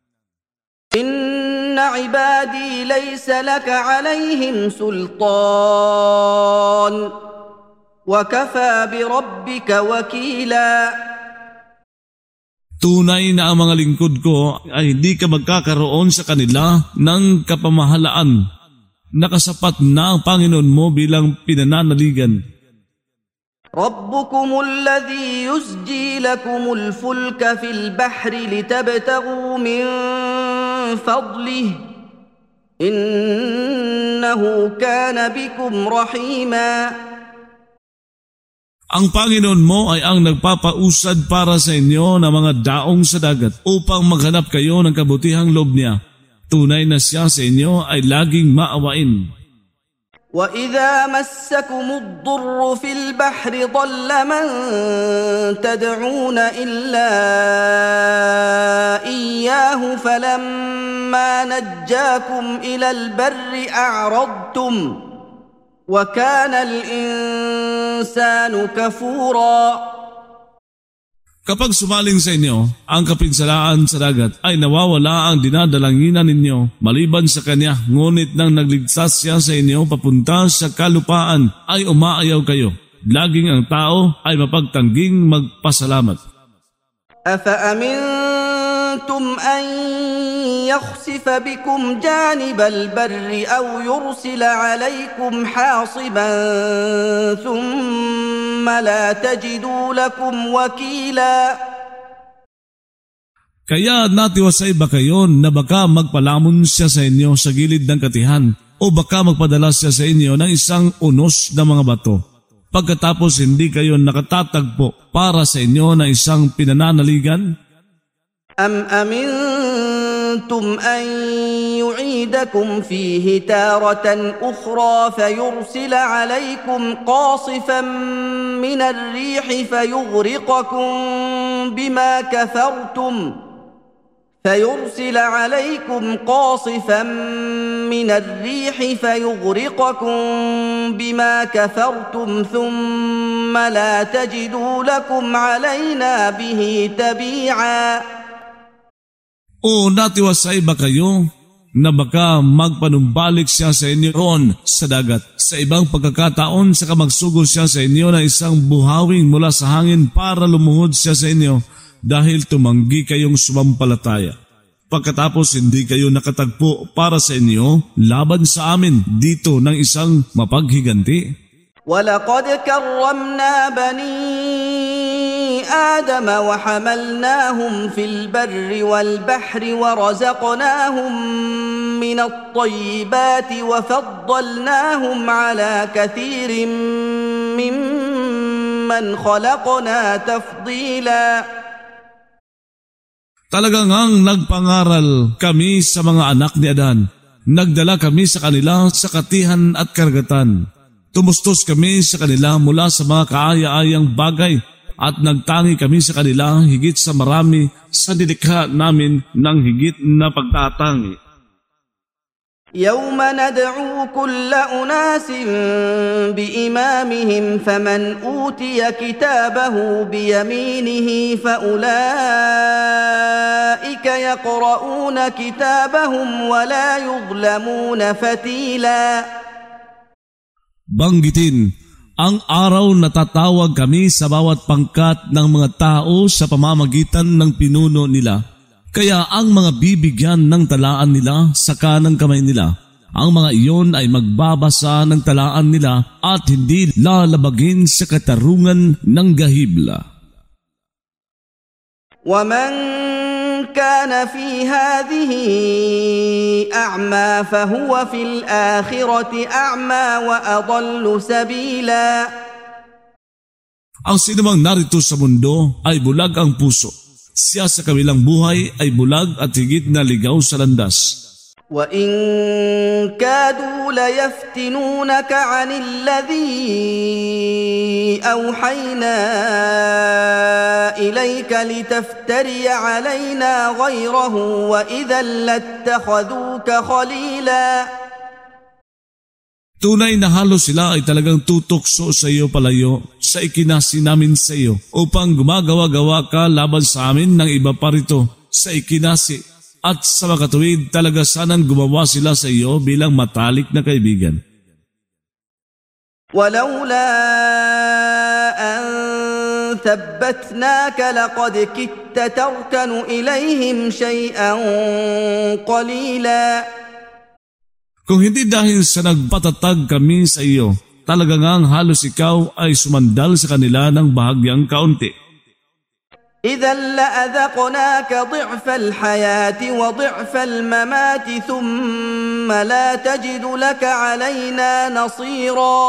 Speaker 1: Inna ibadi laysa laka alayhim sultan, wa kafa bi rabbika wakila.
Speaker 3: Tunay na ang mga lingkod ko ay hindi ka magkakaroon sa kanila ng kapamahalaan. Nakasapat na ang Panginoon mo bilang pinananaligan.
Speaker 1: ربكم الذي يزجي لكم الفلك في البحر لتبتغوا من فضله إنه كان بكم رحيما.
Speaker 3: Ang Panginoon mo ay ang nagpapausad para sa inyo ng mga daong sa dagat upang maghanap kayo ng kabutihang loob niya. Tunay na siya sa inyo ay laging maawain.
Speaker 1: وَإِذَا مَسَّكُمُ الضُّرُّ فِي الْبَحْرِ ضَلَّ مَن تَدْعُونَ إِلَّا إِيَّاهُ فَلَمَّا نَجَّاكُمْ إِلَى الْبَرِّ أَعْرَضْتُمْ وَكَانَ الْإِنسَانُ كَفُورًا.
Speaker 3: Kapag sumaling sa inyo ang kapinsalaan sa dagat ay nawawala ang dinadalanginan ninyo maliban sa kanya, ngunit nang nagligtas siya sa inyo papunta sa kalupaan ay umaayaw kayo. Laging ang tao ay mapagtangging magpasalamat.
Speaker 1: أَفَأَمِنْتُمْ أَنْ يَخْسِفَ بِكُمْ جَانِبَ الْبَرِّ أَوْ يُرْسِلَ عَلَيْكُمْ حَاصِبًا ثُمَّ لَا تَجِدُوا لَكُمْ وَكِيلًا.
Speaker 3: Kaya natiwasay ba kayo na baka magpalamon siya sa inyo sa gilid ng katihan o baka magpadala siya sa inyo ng isang unos na mga bato? Pagkatapos hindi kayo nakatatagpo para sa inyo na isang pinananaligan?
Speaker 1: أَمْ أَمِنْتُمْ أَنْ يُعِيدَكُمْ فِيهِ تَارَةً أُخْرَى فَيُرْسِلَ عَلَيْكُمْ قَاصِفًا مِنَ الرِّيحِ فَيُغْرِقَكُمْ بما كفرتم ثم لا تجدوا لكم علينا به تبيعا.
Speaker 3: O natiwasay ba kayo na baka magpanumbalik siya sa inyo roon sa dagat? Sa ibang pagkakataon saka magsugo siya sa inyo na isang buhawing mula sa hangin para lumuhod siya sa inyo dahil tumanggi kayong sumampalataya. Pagkatapos hindi kayo nakatagpo para sa inyo laban sa amin dito ng isang mapaghiganti.
Speaker 1: ولقد كرمنا بني آدم وحملناهم في البر والبحر ورزقناهم من الطيبات وفضلناهم على كثير ممن خلقنا تفضيلا.
Speaker 3: Talagang ang nagpangaral kami sa mga anak ni Adan. Nagdala kami sa kanila sa katihan at karagatan. Tumustos kami sa kanila mula sa mga kaaya-ayang bagay at nagtangi kami sa kanila higit sa marami sa nilikha namin ng higit na pagtatangi.
Speaker 1: يوم ندعو كل أناس بإمامهم فمن أوتي كتابه بيمينه فأولئك يقرؤون كتابهم ولا يظلمون فتيلا.
Speaker 3: Banggitin, ang araw na tatawag kami sa bawat pangkat ng mga tao sa pamamagitan ng pinuno nila. Kaya ang mga bibigyan ng talaan nila sa kanang kamay nila, ang mga iyon ay magbabasa ng talaan nila at hindi lalabagin sa katarungan ng gahibla.
Speaker 1: وَمَنْ كَانَ فِي هَذِهِ أَعْمَى فَهُوَ فِي الْآخِرَةِ أَعْمَى وَأَضَلُّ سَبِيلًا.
Speaker 3: Ang sinumang narito sa mundo ay bulag ang puso. Siya sa kabilang buhay ay bulag at higit na ligaw sa landas.
Speaker 1: وَإِنْ كَادُوا لَيَفْتِنُونَكَ عَنِ الَّذِي أَوْحَيْنَا إِلَيْكَ لِتَفْتَرِيَ عَلَيْنَا غَيْرَهُ وَإِذًا لَاتَّخَذُوكَ خَلِيلًا.
Speaker 3: Tunay na halos sila ay talagang tutokso sa iyo palayo sa ikinasi namin sa iyo upang gumagawa-gawa ka laban sa amin ng iba pa rito sa ikinasi. At sa makatuwid talaga sanang gumawa sila sa iyo bilang matalik na kaibigan.
Speaker 1: وَلَوْلَا أَن ثَبَّتْنَاكَ لَقَدْ كِدتَّ تَرْكَنُ إِلَيْهِمْ شَيْئًا قَلِيلًا.
Speaker 3: Kung hindi dahil sa nagpatatag kami sa iyo, talaga ngang halos ikaw ay sumandal sa kanila ng bahagyang kaunti.
Speaker 1: إِذًا لَأَذَقْنَاكَ ضِعْفَ الْحَيَاةِ وَضِعْفَ الْمَمَاتِ ثُمَّ لَا تَجِدُ لَكَ عَلَيْنَا نَصِيرًا.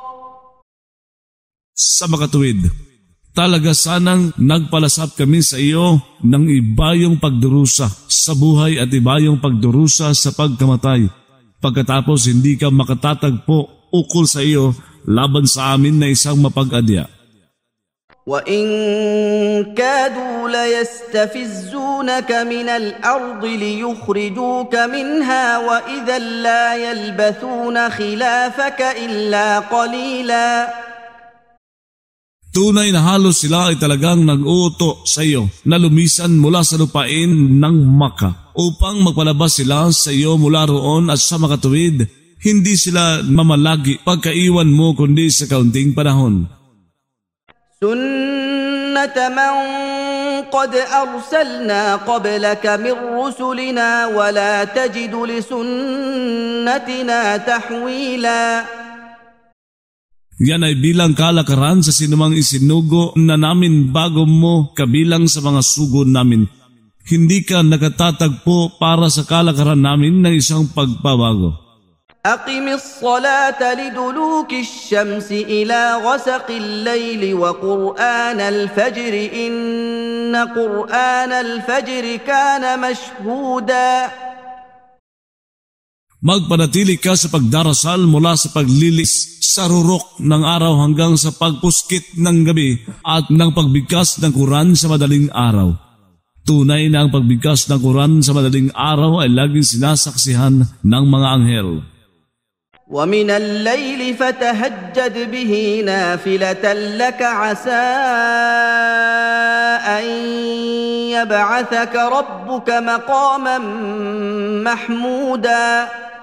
Speaker 3: Sa makatuwid, talaga sanang nagpalasap kami sa iyo ng ibayong pagdurusa sa buhay at ibayong pagdurusa sa pagkamatay. Pagkatapos hindi ka makatatagpo ukol sa iyo laban sa amin na isang mapag-adya.
Speaker 1: وَإِنْ كَادُوا لَيَسْتَفِزُّونَكَ مِنَ الْأَرْضِ لِيُخْرِجُوكَ مِنْهَا وَإِذًا لَا يَلْبَثُونَ خِلَافَكَ إِلَّا قَلِيلًا.
Speaker 3: Tunay na halos sila ay talagang nag-uuto sa iyo na lumisan mula sa lupain ng Maka upang magpalabas sila sa iyo mula roon at sa makatuwid, hindi sila mamalagi pagkaiwan mo kundi sa kaunting panahon.
Speaker 1: سُنَّةَ مَنْ قَدْ أَرْسَلْنَا قَبْلَكَ مِنْ رُسُلِنَا وَلَا تَجِدُ لِسُنَّتِنَا تَحْوِيلًا.
Speaker 3: Yan ay bilang kalakaran sa sinumang isinugo na namin bago mo kabilang sa mga sugod namin. Hindi ka nakatatagpo para sa kalakaran namin ng isang pagbabago.
Speaker 1: أقم الصلاة لدلوك الشمس إلى غسق الليل وقرآن الفجر إن قرآن الفجر كان مشهودا.
Speaker 3: Magpanatili ka sa pagdarasal mula sa paglilis sa rurok ng araw hanggang sa pagpuskit ng gabi at ng pagbigkas ng Quran sa madaling araw. Tunay na ang pagbigkas ng Quran sa madaling araw ay laging sinasaksihan ng mga anghel.
Speaker 1: وَمِنَ اللَّيْلِ فَتَهَجَّدْ بِهِ نَافِلَةً لَكَ عَسَىٰ أَن يَبْعَثَكَ رَبُّكَ مَقَامًا مَحْمُودًا.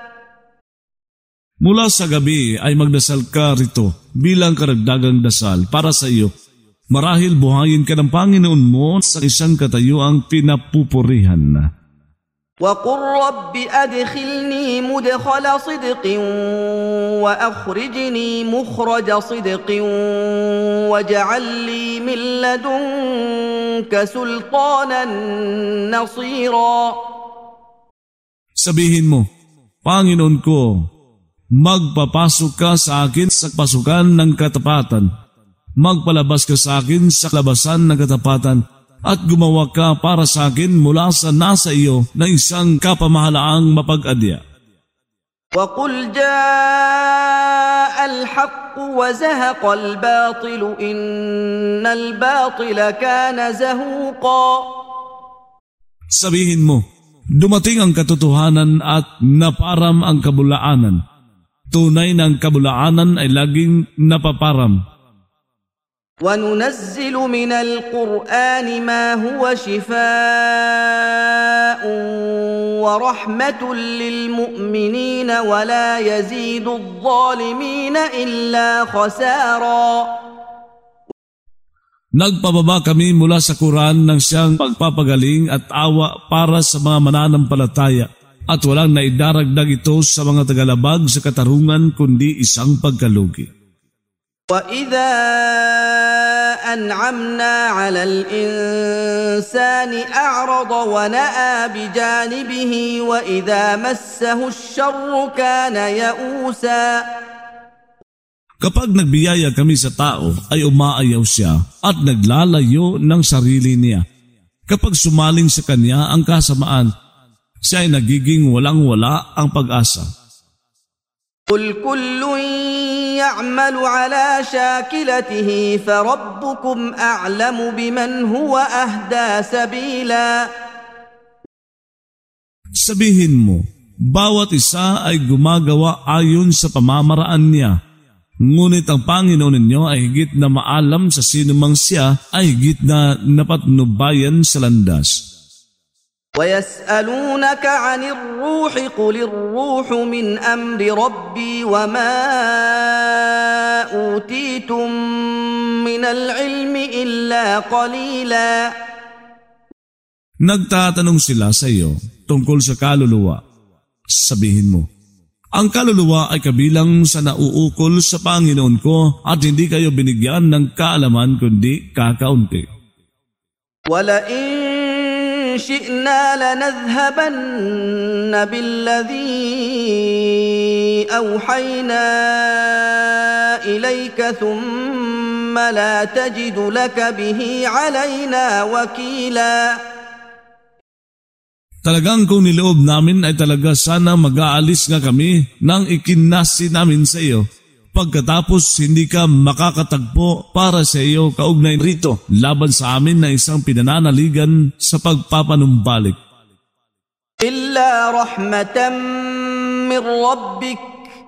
Speaker 3: Mula sa gabi ay magdasal ka rito bilang karagdagang dasal para sa iyo. Marahil buhayin ka ng Panginoon mo sa isang katayuang pinapupurihan.
Speaker 1: وقل رب أدخلني مدخل صدق وأخرجني مخرج صدق واجعل لي من لدنك سلطانا نصيرا.
Speaker 3: Sabihin mo, Panginoon ko, magpapasok ka sa akin sa pasukan ng katapatan. Magpalabas ka sa akin sa labasan ng katapatan at gumawa ka para sa akin mula sa nasa iyo na isang kapamahalaang mapag-adya.
Speaker 1: وقل جاء الحق وزهق الباطل إن الباطل كان زهوقا.
Speaker 3: Sabihin mo, dumating ang katotohanan at naparam ang kabulaanan. Tunay ng kabulaanan ay laging napaparam.
Speaker 1: وننزل من القرآن ما هو شفاء ورحمة للمؤمنين ولا يزيد الظالمين إلا خسارا.
Speaker 3: Nagpababa kami mula sa Quran ng siyang pagpapagaling at awa para sa mga mananampalataya at walang naidaragdag ito sa mga tagalabag sa katarungan kundi isang pagkalugi.
Speaker 1: وَإِذَا أَنْعَمْنَا عَلَى الْإِنسَانِ أَعْرَضَ وَنَأَى بِجَانِبِهِ وَإِذَا مَسَّهُ الشَّرُّ كَانَ يَئُوسًا.
Speaker 3: Kapag nagbiyaya kami sa tao ay umaayaw siya at naglalayo ng sarili niya. Kapag sumaling sa kanya ang kasamaan, siya ay nagiging walang-wala ang pag-asa.
Speaker 1: قل كل يعمل على شاكلته فربكم أعلم بمن هو أهدى سبيلا.
Speaker 3: Sabihin mo, bawat isa ay gumagawa ayon sa pamamaraan niya. Ngunit ang Panginoon ninyo ay higit na maalam sa sinumang siya ay higit na napatnubayan sa landas.
Speaker 1: ويسألونك عن الروح قل الروح من أمر ربي وما أوتيتم من العلم إلا قليلا.
Speaker 3: Nagtatanong sila sa iyo tungkol sa kaluluwa. Sabihin mo, ang kaluluwa ay kabilang sa nauukol sa Panginoon ko at hindi kayo binigyan ng kaalaman kundi kakaunti.
Speaker 1: وَلَئِن شئنا لنذهبن بالذي أوحينا إليك ثم لا تجد لك به علينا وكيلا.
Speaker 3: Talagang kung niloob namin ay talaga sana mag-aalis nga kami nang ikinasi namin sa iyo. Pagkatapos hindi ka makakatagpo para sa iyo kaugnay rito laban sa amin na isang pinananaligan sa pagpapanumbalik.
Speaker 1: Illa rahmatan min rabbik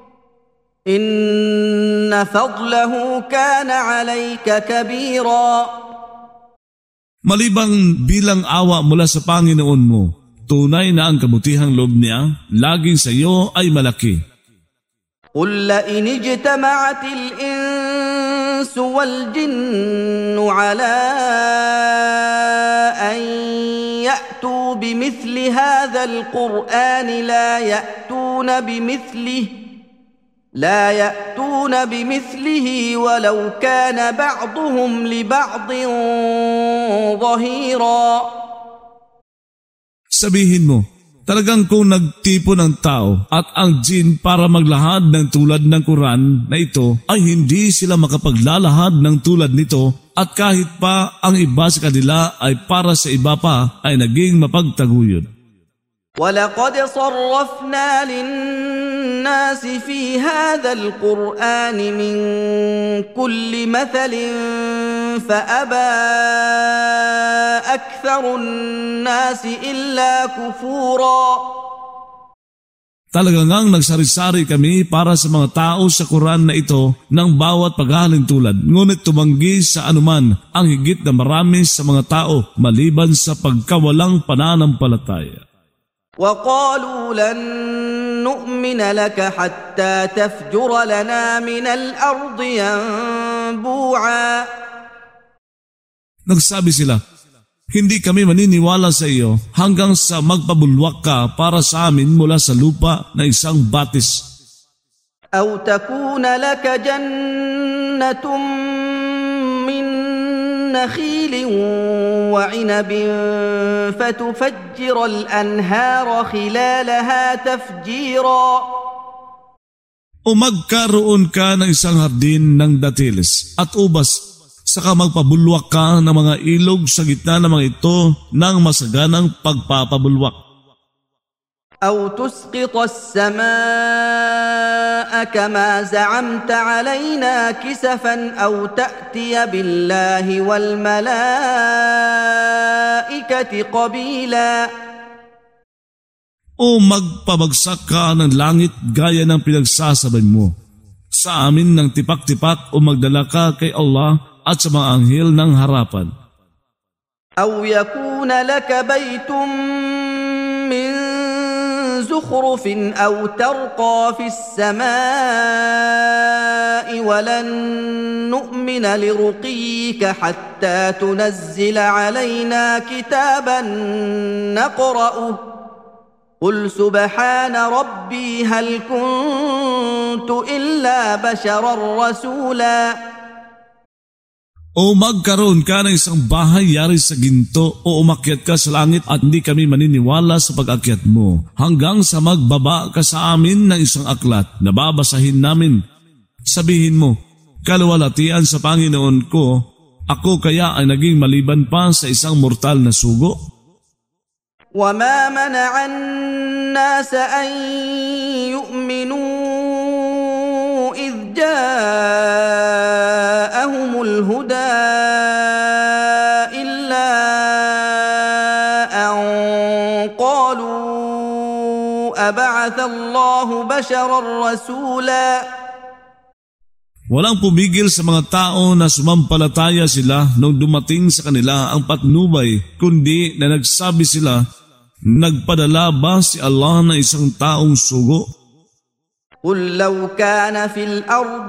Speaker 1: inna fadlahu kana alayka kabira.
Speaker 3: Malibang bilang awa mula sa Panginoon mo, tunay na ang kabutihang loob niya laging sa iyo ay malaki.
Speaker 1: قل لئن اجتمعت الإنس والجن على أن يأتوا بمثل هذا القرآن لا يأتون بمثله ولو كان بعضهم لبعض ظهيرا.
Speaker 3: Sabihin mo, talagang kung nagtipon ang tao at ang jin para maglahad ng tulad ng Quran na ito ay hindi sila makapaglalahad ng tulad nito at kahit pa ang iba sa kanila ay para sa iba pa ay naging mapagtaguyod.
Speaker 1: وَلَقَدْ صَرَّفْنَا لِلنَّاسِ فِي هَذَا الْقُرْآنِ مِنْ كُلِّ مَثَلٍ فَأَبَى أَكْثَرُ النَّاسِ إِلَّا كُفُورًا.
Speaker 3: Talaga ngang nagsari-sari kami para sa mga tao sa Quran na ito ng bawat paghahalin tulad, ngunit tumanggi sa anuman ang higit na marami sa mga tao maliban sa pagkawalang pananampalataya.
Speaker 1: وَقَالُوا لَن نُّؤْمِنَ لَكَ حَتَّى تَفْجُرَ لَنَا مِنَ الْأَرْضِ يَنبُوعًا.
Speaker 3: Nagsabi sila, Hindi kami maniniwala sa iyo hanggang sa magpabulwak ka para sa amin mula sa lupa na isang batis.
Speaker 1: أو تكون لك جنة من نخيل وعنب فتفجر الأنهار خلالها تفجيرا.
Speaker 3: O magkaroon ka ng isang hardin ng datiles at ubas, saka magpabulwak ka ng mga ilog sa gitna ng mga ito ng masaganang pagpapabulwak.
Speaker 1: أو تسقط السماء كما زعمت علينا كسفا أو تأتي بالله والملائكة قبيلا.
Speaker 3: O magpabagsak ka ng langit gaya ng pinagsasabay mo sa amin ng tipak-tipak, o magdala ka kay Allah at sa mga anghel ng harapan.
Speaker 1: أو يكون لك بيت من زخرف أو ترقى في السماء ولن نؤمن لرقيك حتى تنزل علينا كتابا نقرأه قل سبحان ربي هل كنت إلا بشرا رسولا.
Speaker 3: O magkaroon ka ng isang bahay yari sa ginto, o umakyat ka sa langit at hindi kami maniniwala sa pag-akyat mo hanggang sa magbaba ka sa amin ng isang aklat na babasahin namin. Sabihin mo, kaluwalhatian sa Panginoon ko, ako kaya ay naging maliban pa sa isang mortal na sugo?
Speaker 1: وما منع الناس أن يؤمنوا إذ جاءهم الهدى إلا أن قالوا أبعث الله بشرا رسولا.
Speaker 3: Walang pumigil sa mga tao na sumampalataya sila nung dumating sa kanila ang patnubay, kundi na nagsabi sila, nagpadala ba si Allah na isang taong sugo?
Speaker 1: قل لو كان في الأرض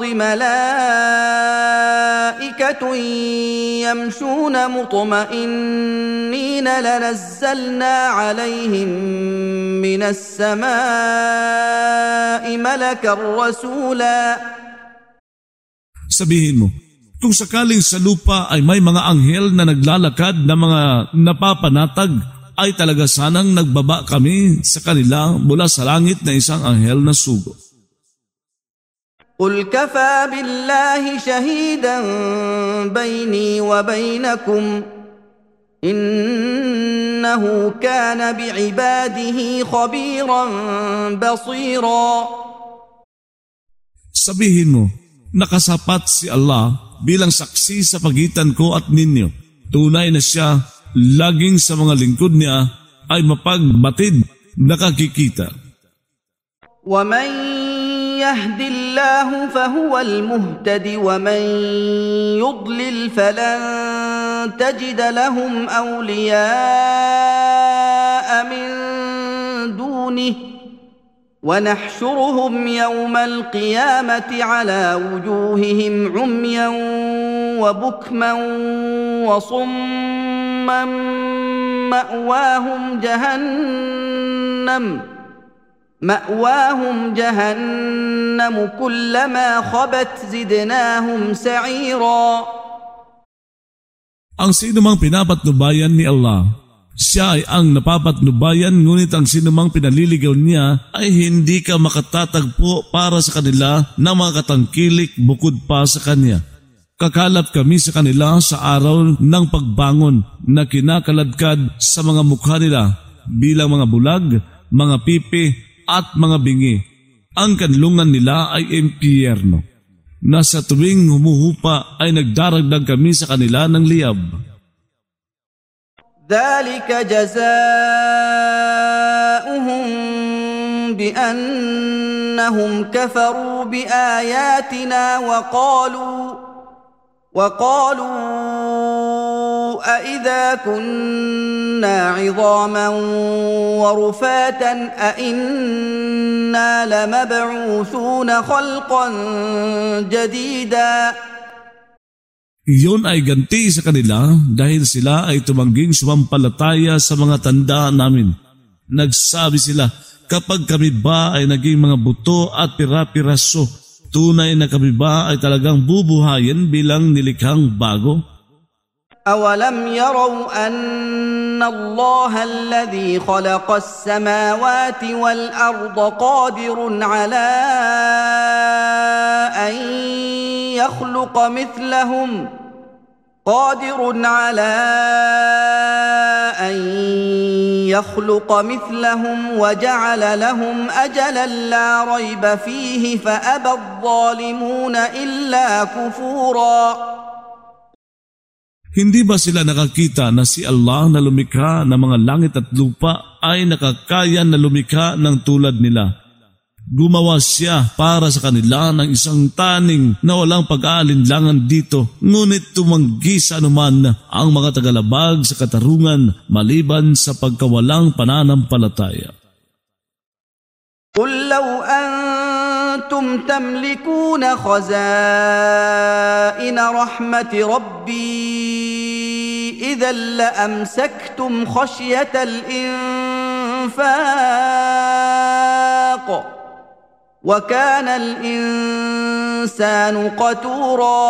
Speaker 1: ملائكة يمشون مطمئنين لنزلنا عليهم من السماء ملكا رسولا.
Speaker 3: Sabihin mo, kung sakaling sa lupa ay may mga anghel na naglalakad na mga napapanatag, ay talaga sanang nagbaba kami sa kanila mula sa langit na isang anghel na sugo.
Speaker 1: قل كفى بالله شهيدا بيني وبينكم إنه كان بعباده خبيرا بصيرا.
Speaker 3: Sabihin mo, nakasapat si Allah bilang saksi sa pagitan ko at ninyo. Tunay na siya, laging sa mga lingkod niya ay mapagbatid, nakakikita.
Speaker 1: ومن يهد الله فهو المهتد ومن يضلل فلن تجد لهم أولياء من دونه ونحشرهم يوم القيامة على وجوههم عميا وبكما وصما مأواهم جهنم كلما خبت زدناهم سعيرا.
Speaker 3: Ang sinumang pinapatnubayan ni Allah, siya ay ang napapatnubayan, ngunit ang sinumang pinaliligaw niya ay hindi ka makatatagpo para sa kanila ng mga katangkilik bukod pa sa kanya. Kakalap kami sa kanila sa araw ng pagbangon na kinakaladkad sa mga mukha nila bilang mga bulag, mga pipi at mga bingi. Ang kanlungan nila ay impyerno, na sa tuwing humuhupa ay nagdaragdag kami sa kanila ng liyab.
Speaker 1: ذلك جزاؤهم بأنهم كفروا بآياتنا وقالوا أإذا كنا عظاما ورفاتا أإنا لمبعوثون خلقا جديدا.
Speaker 3: Iyon ay ganti sa kanila dahil sila ay tumangging sumampalataya sa mga tanda namin. Nagsabi sila, kapag kami ba ay naging mga buto at pira-piraso, tunay na kami ba ay talagang bubuhayin bilang nilikhang bago?
Speaker 1: أولم يروا أن الله الذي خلق السماوات والأرض قادر على أن يخلق مثلهم وجعل لهم أجلا لا ريب فيه فأبى الظالمون إلا كفورا.
Speaker 3: Hindi ba sila nakakita na si Allah na lumikha ng mga langit at lupa ay nakakaya na lumikha ng tulad nila? Gumawa siya para sa kanila ng isang taning na walang pag-aalinlangan dito, ngunit tumanggi sa anuman ang mga tagalabag sa katarungan maliban sa pagkawalang pananampalataya.
Speaker 1: قل لو أنتم تملكون خزائن رحمة ربي إذا لأمسكتم خشية الإنفاق وكان الإنسان قتورا.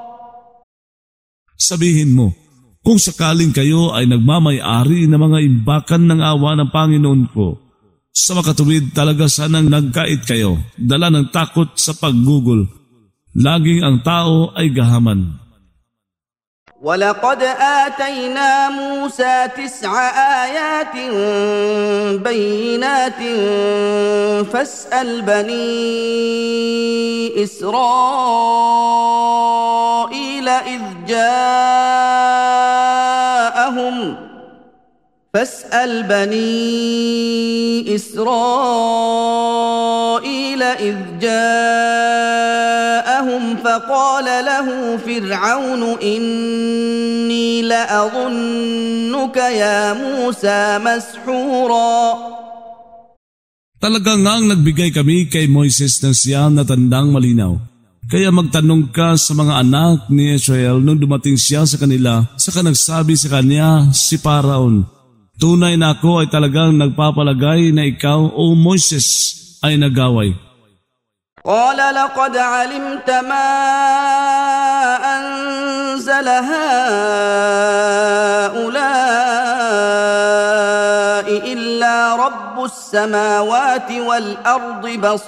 Speaker 3: Sabihin mo, kung sakaling kayo ay nagmamay-ari ng mga imbakan ng awa ng Panginoon ko, sa makatuwid talaga sanang nagkait kayo, dala ng takot sa paggugol. Laging ang tao ay gahaman.
Speaker 1: وَلَقَدْ آتَيْنَا مُوسَى 9 آيَاتٍ بَيِّنَاتٍ فَاسْأَلْ بَنِي إِسْرَائِيلَ إذ جاءهم فقال له فرعون إني لأظنك يا موسى مسحورا.
Speaker 3: Talaga ngang nagbigay kami kay Moises ng siyam na tandang malinaw. Kaya magtanong ka sa mga anak ni Israel nung dumating siya sa kanila, saka nagsabi sa kanya si Paraon, tunay na ako ay talagang nagpapalagay na ikaw, O Moises, ay nagaway.
Speaker 1: قال لقد علمت ما أنزل هؤلاء إلا رب السماوات والأرض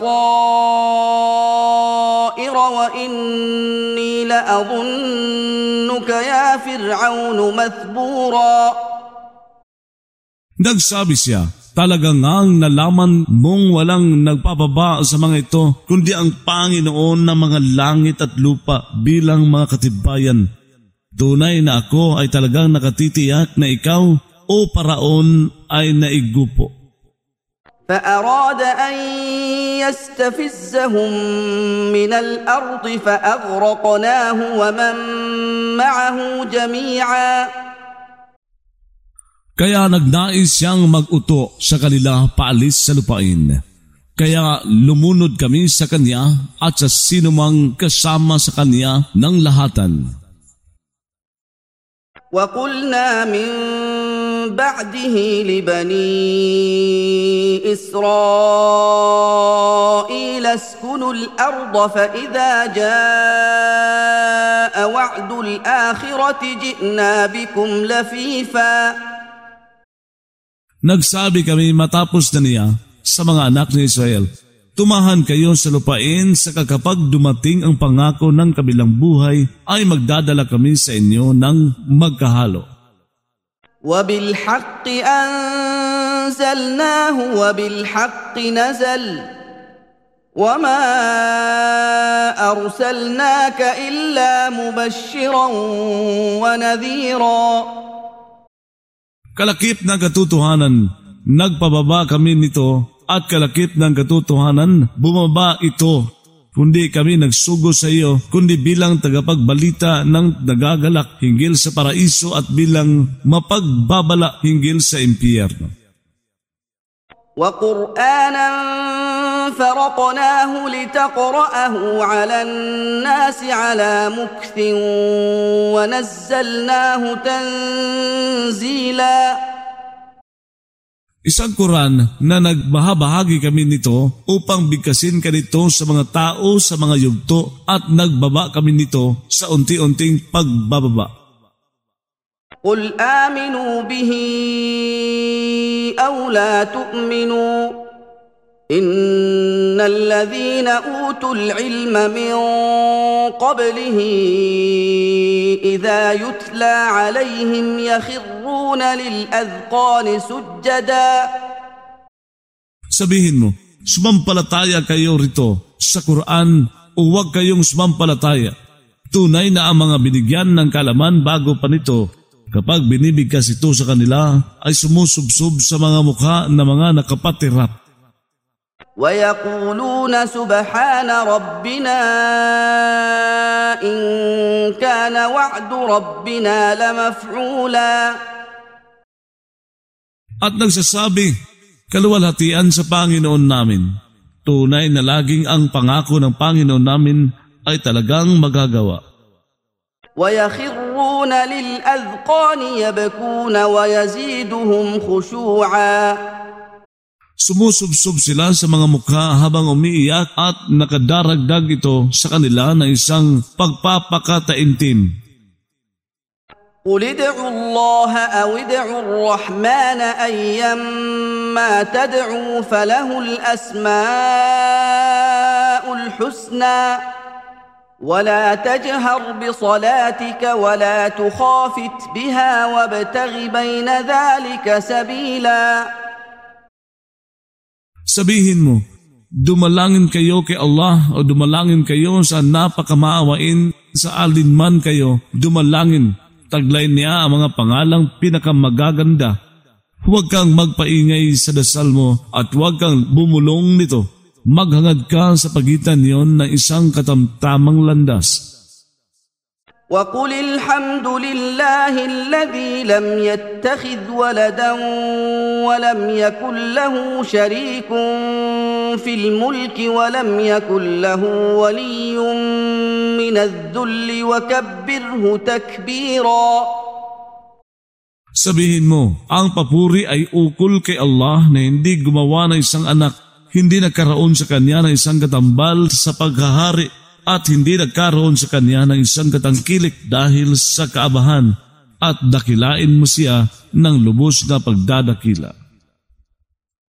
Speaker 1: بصائر وإني لأظنك يا فرعون مثبورا.
Speaker 3: Nagsabi siya, talagang ngang nalaman mong walang nagpapaba sa mga ito, kundi ang Panginoon ng mga langit at lupa bilang mga katibayan. Tunay na ako ay talagang nakatitiyak na ikaw, O Paraon, ay naigupo.
Speaker 1: فأراد أن يستفزهم من الأرض فأغرقناه ومن معه جميعا.
Speaker 3: Kaya nagnais siyang mag-uto sa kanila paalis sa lupain. Kaya lumunod kami sa kanya at sa sinumang kasama sa kanya ng lahatan.
Speaker 1: وَقُلْنَا مِنْ بَعْدِهِ لِبَنِي إِسْرَائِيلَ اسْكُنُوا الْأَرْضَ فَإِذَا جَاءَ وَعْدُ الْآخِرَةِ جِئْنَا بِكُمْ لَفِيفًا.
Speaker 3: Nagsabi kami matapos na niya sa mga anak ni Israel, tumahan kayo sa lupain sa kapag dumating ang pangako ng kabilang buhay ay magdadala kami sa inyo ng magkahalo.
Speaker 1: وَبِالْحَقِّ أَنزَلْنَاهُ وَبِالْحَقِّ نَزَلَ وَمَا أَرْسَلْنَاكَ إِلَّا مُبَشِّرًا وَنَذِيرًا.
Speaker 3: Kalakip ng katotohanan, nagpababa kami nito at kalakip ng katotohanan, bumaba ito. Kundi kami nagsugo sa iyo, kundi bilang tagapagbalita ng nagagalak hinggil sa paraiso at bilang mapagbabala hinggil sa impyerno.
Speaker 1: وقرآنا فرقناه لتقرأه على الناس على مكث ونزلناه تنزيلا.
Speaker 3: Isang Quran na nagbahabahagi kami nito upang bigkasin ka nito sa mga tao sa mga yugto at nagbaba kami nito sa unti-unting pagbababa.
Speaker 1: قل آمنوا به أو لا تؤمنوا إن الذين أوتوا العلم من قبله إذا يتلى عليهم يخرون للأذقان سجدا.
Speaker 3: Sabihin mo, sumampalataya kayo rito sa Quran o huwag kayong sumampalataya. Tunay na ang mga binigyan ng kalaman bago pa nito, kapag binibigkas ito sa kanila, ay sumusubsob sa mga mukha na mga nakapatirap.
Speaker 1: وَيَقُولُونَ سُبْحَانَ رَبِّنَا إِن كَانَ وَعْدُ رَبِّنَا لَمَفْعُولًا.
Speaker 3: At nagsasabi, kaluwalhatian sa Panginoon namin. Tunay na laging ang pangako ng Panginoon namin ay talagang magagawa.
Speaker 1: وَيَخِرُّونَ لِلْأَذْقَانِ يَبْكُونَ وَيَزِيدُهُمْ خُشُوعًا.
Speaker 3: Sumusubsob sila sa mga mukha habang umiiyak at nakadaragdag ito sa kanila na isang pagpapakataimtim.
Speaker 1: قُلِ ادْعُوا اللَّهَ أَوِ ادْعُوا الرَّحْمَنَ أَيًّمَّا تَدْعُوا فَلَهُ الْأَسْمَاءُ الْحُسْنَى ولا تجهر بصلاتك ولا تخافت بها وابتغ بين ذلك سبيلا.
Speaker 3: Sabihin mo, dumalangin kayo kay Allah o dumalangin kayo sa napakamaawain sa alinman kayo, dumalangin, taglay niya ang mga pangalang pinakamagaganda. Huwag kang magpaingay sa dasal mo at huwag kang bumulong nito. Maghangad ka sa pagitan niyon ng isang katamtamang landas.
Speaker 1: وَقُلِ الْحَمْدُ لِلَّهِ الَّذِي لَمْ يَتَّخِذْ وَلَدًا وَلَمْ يَكُنْ لَهُ شَرِيكٌ فِي الْمُلْكِ وَلَمْ يَكُنْ لَهُ وَلِيٌّ مِّنَ الذُّلِّ وَكَبِّرْهُ تَكْبِيرًا.
Speaker 3: Sabihin mo, ang papuri ay ukol kay Allah na hindi gumawa ng isang anak, hindi nagkaroon sa kanya ng isang katambal sa paghahari at hindi nagkaroon sa kanya ng isang katangkilik dahil sa kaabahan at dakilain mo siya ng lubos na pagdadakila.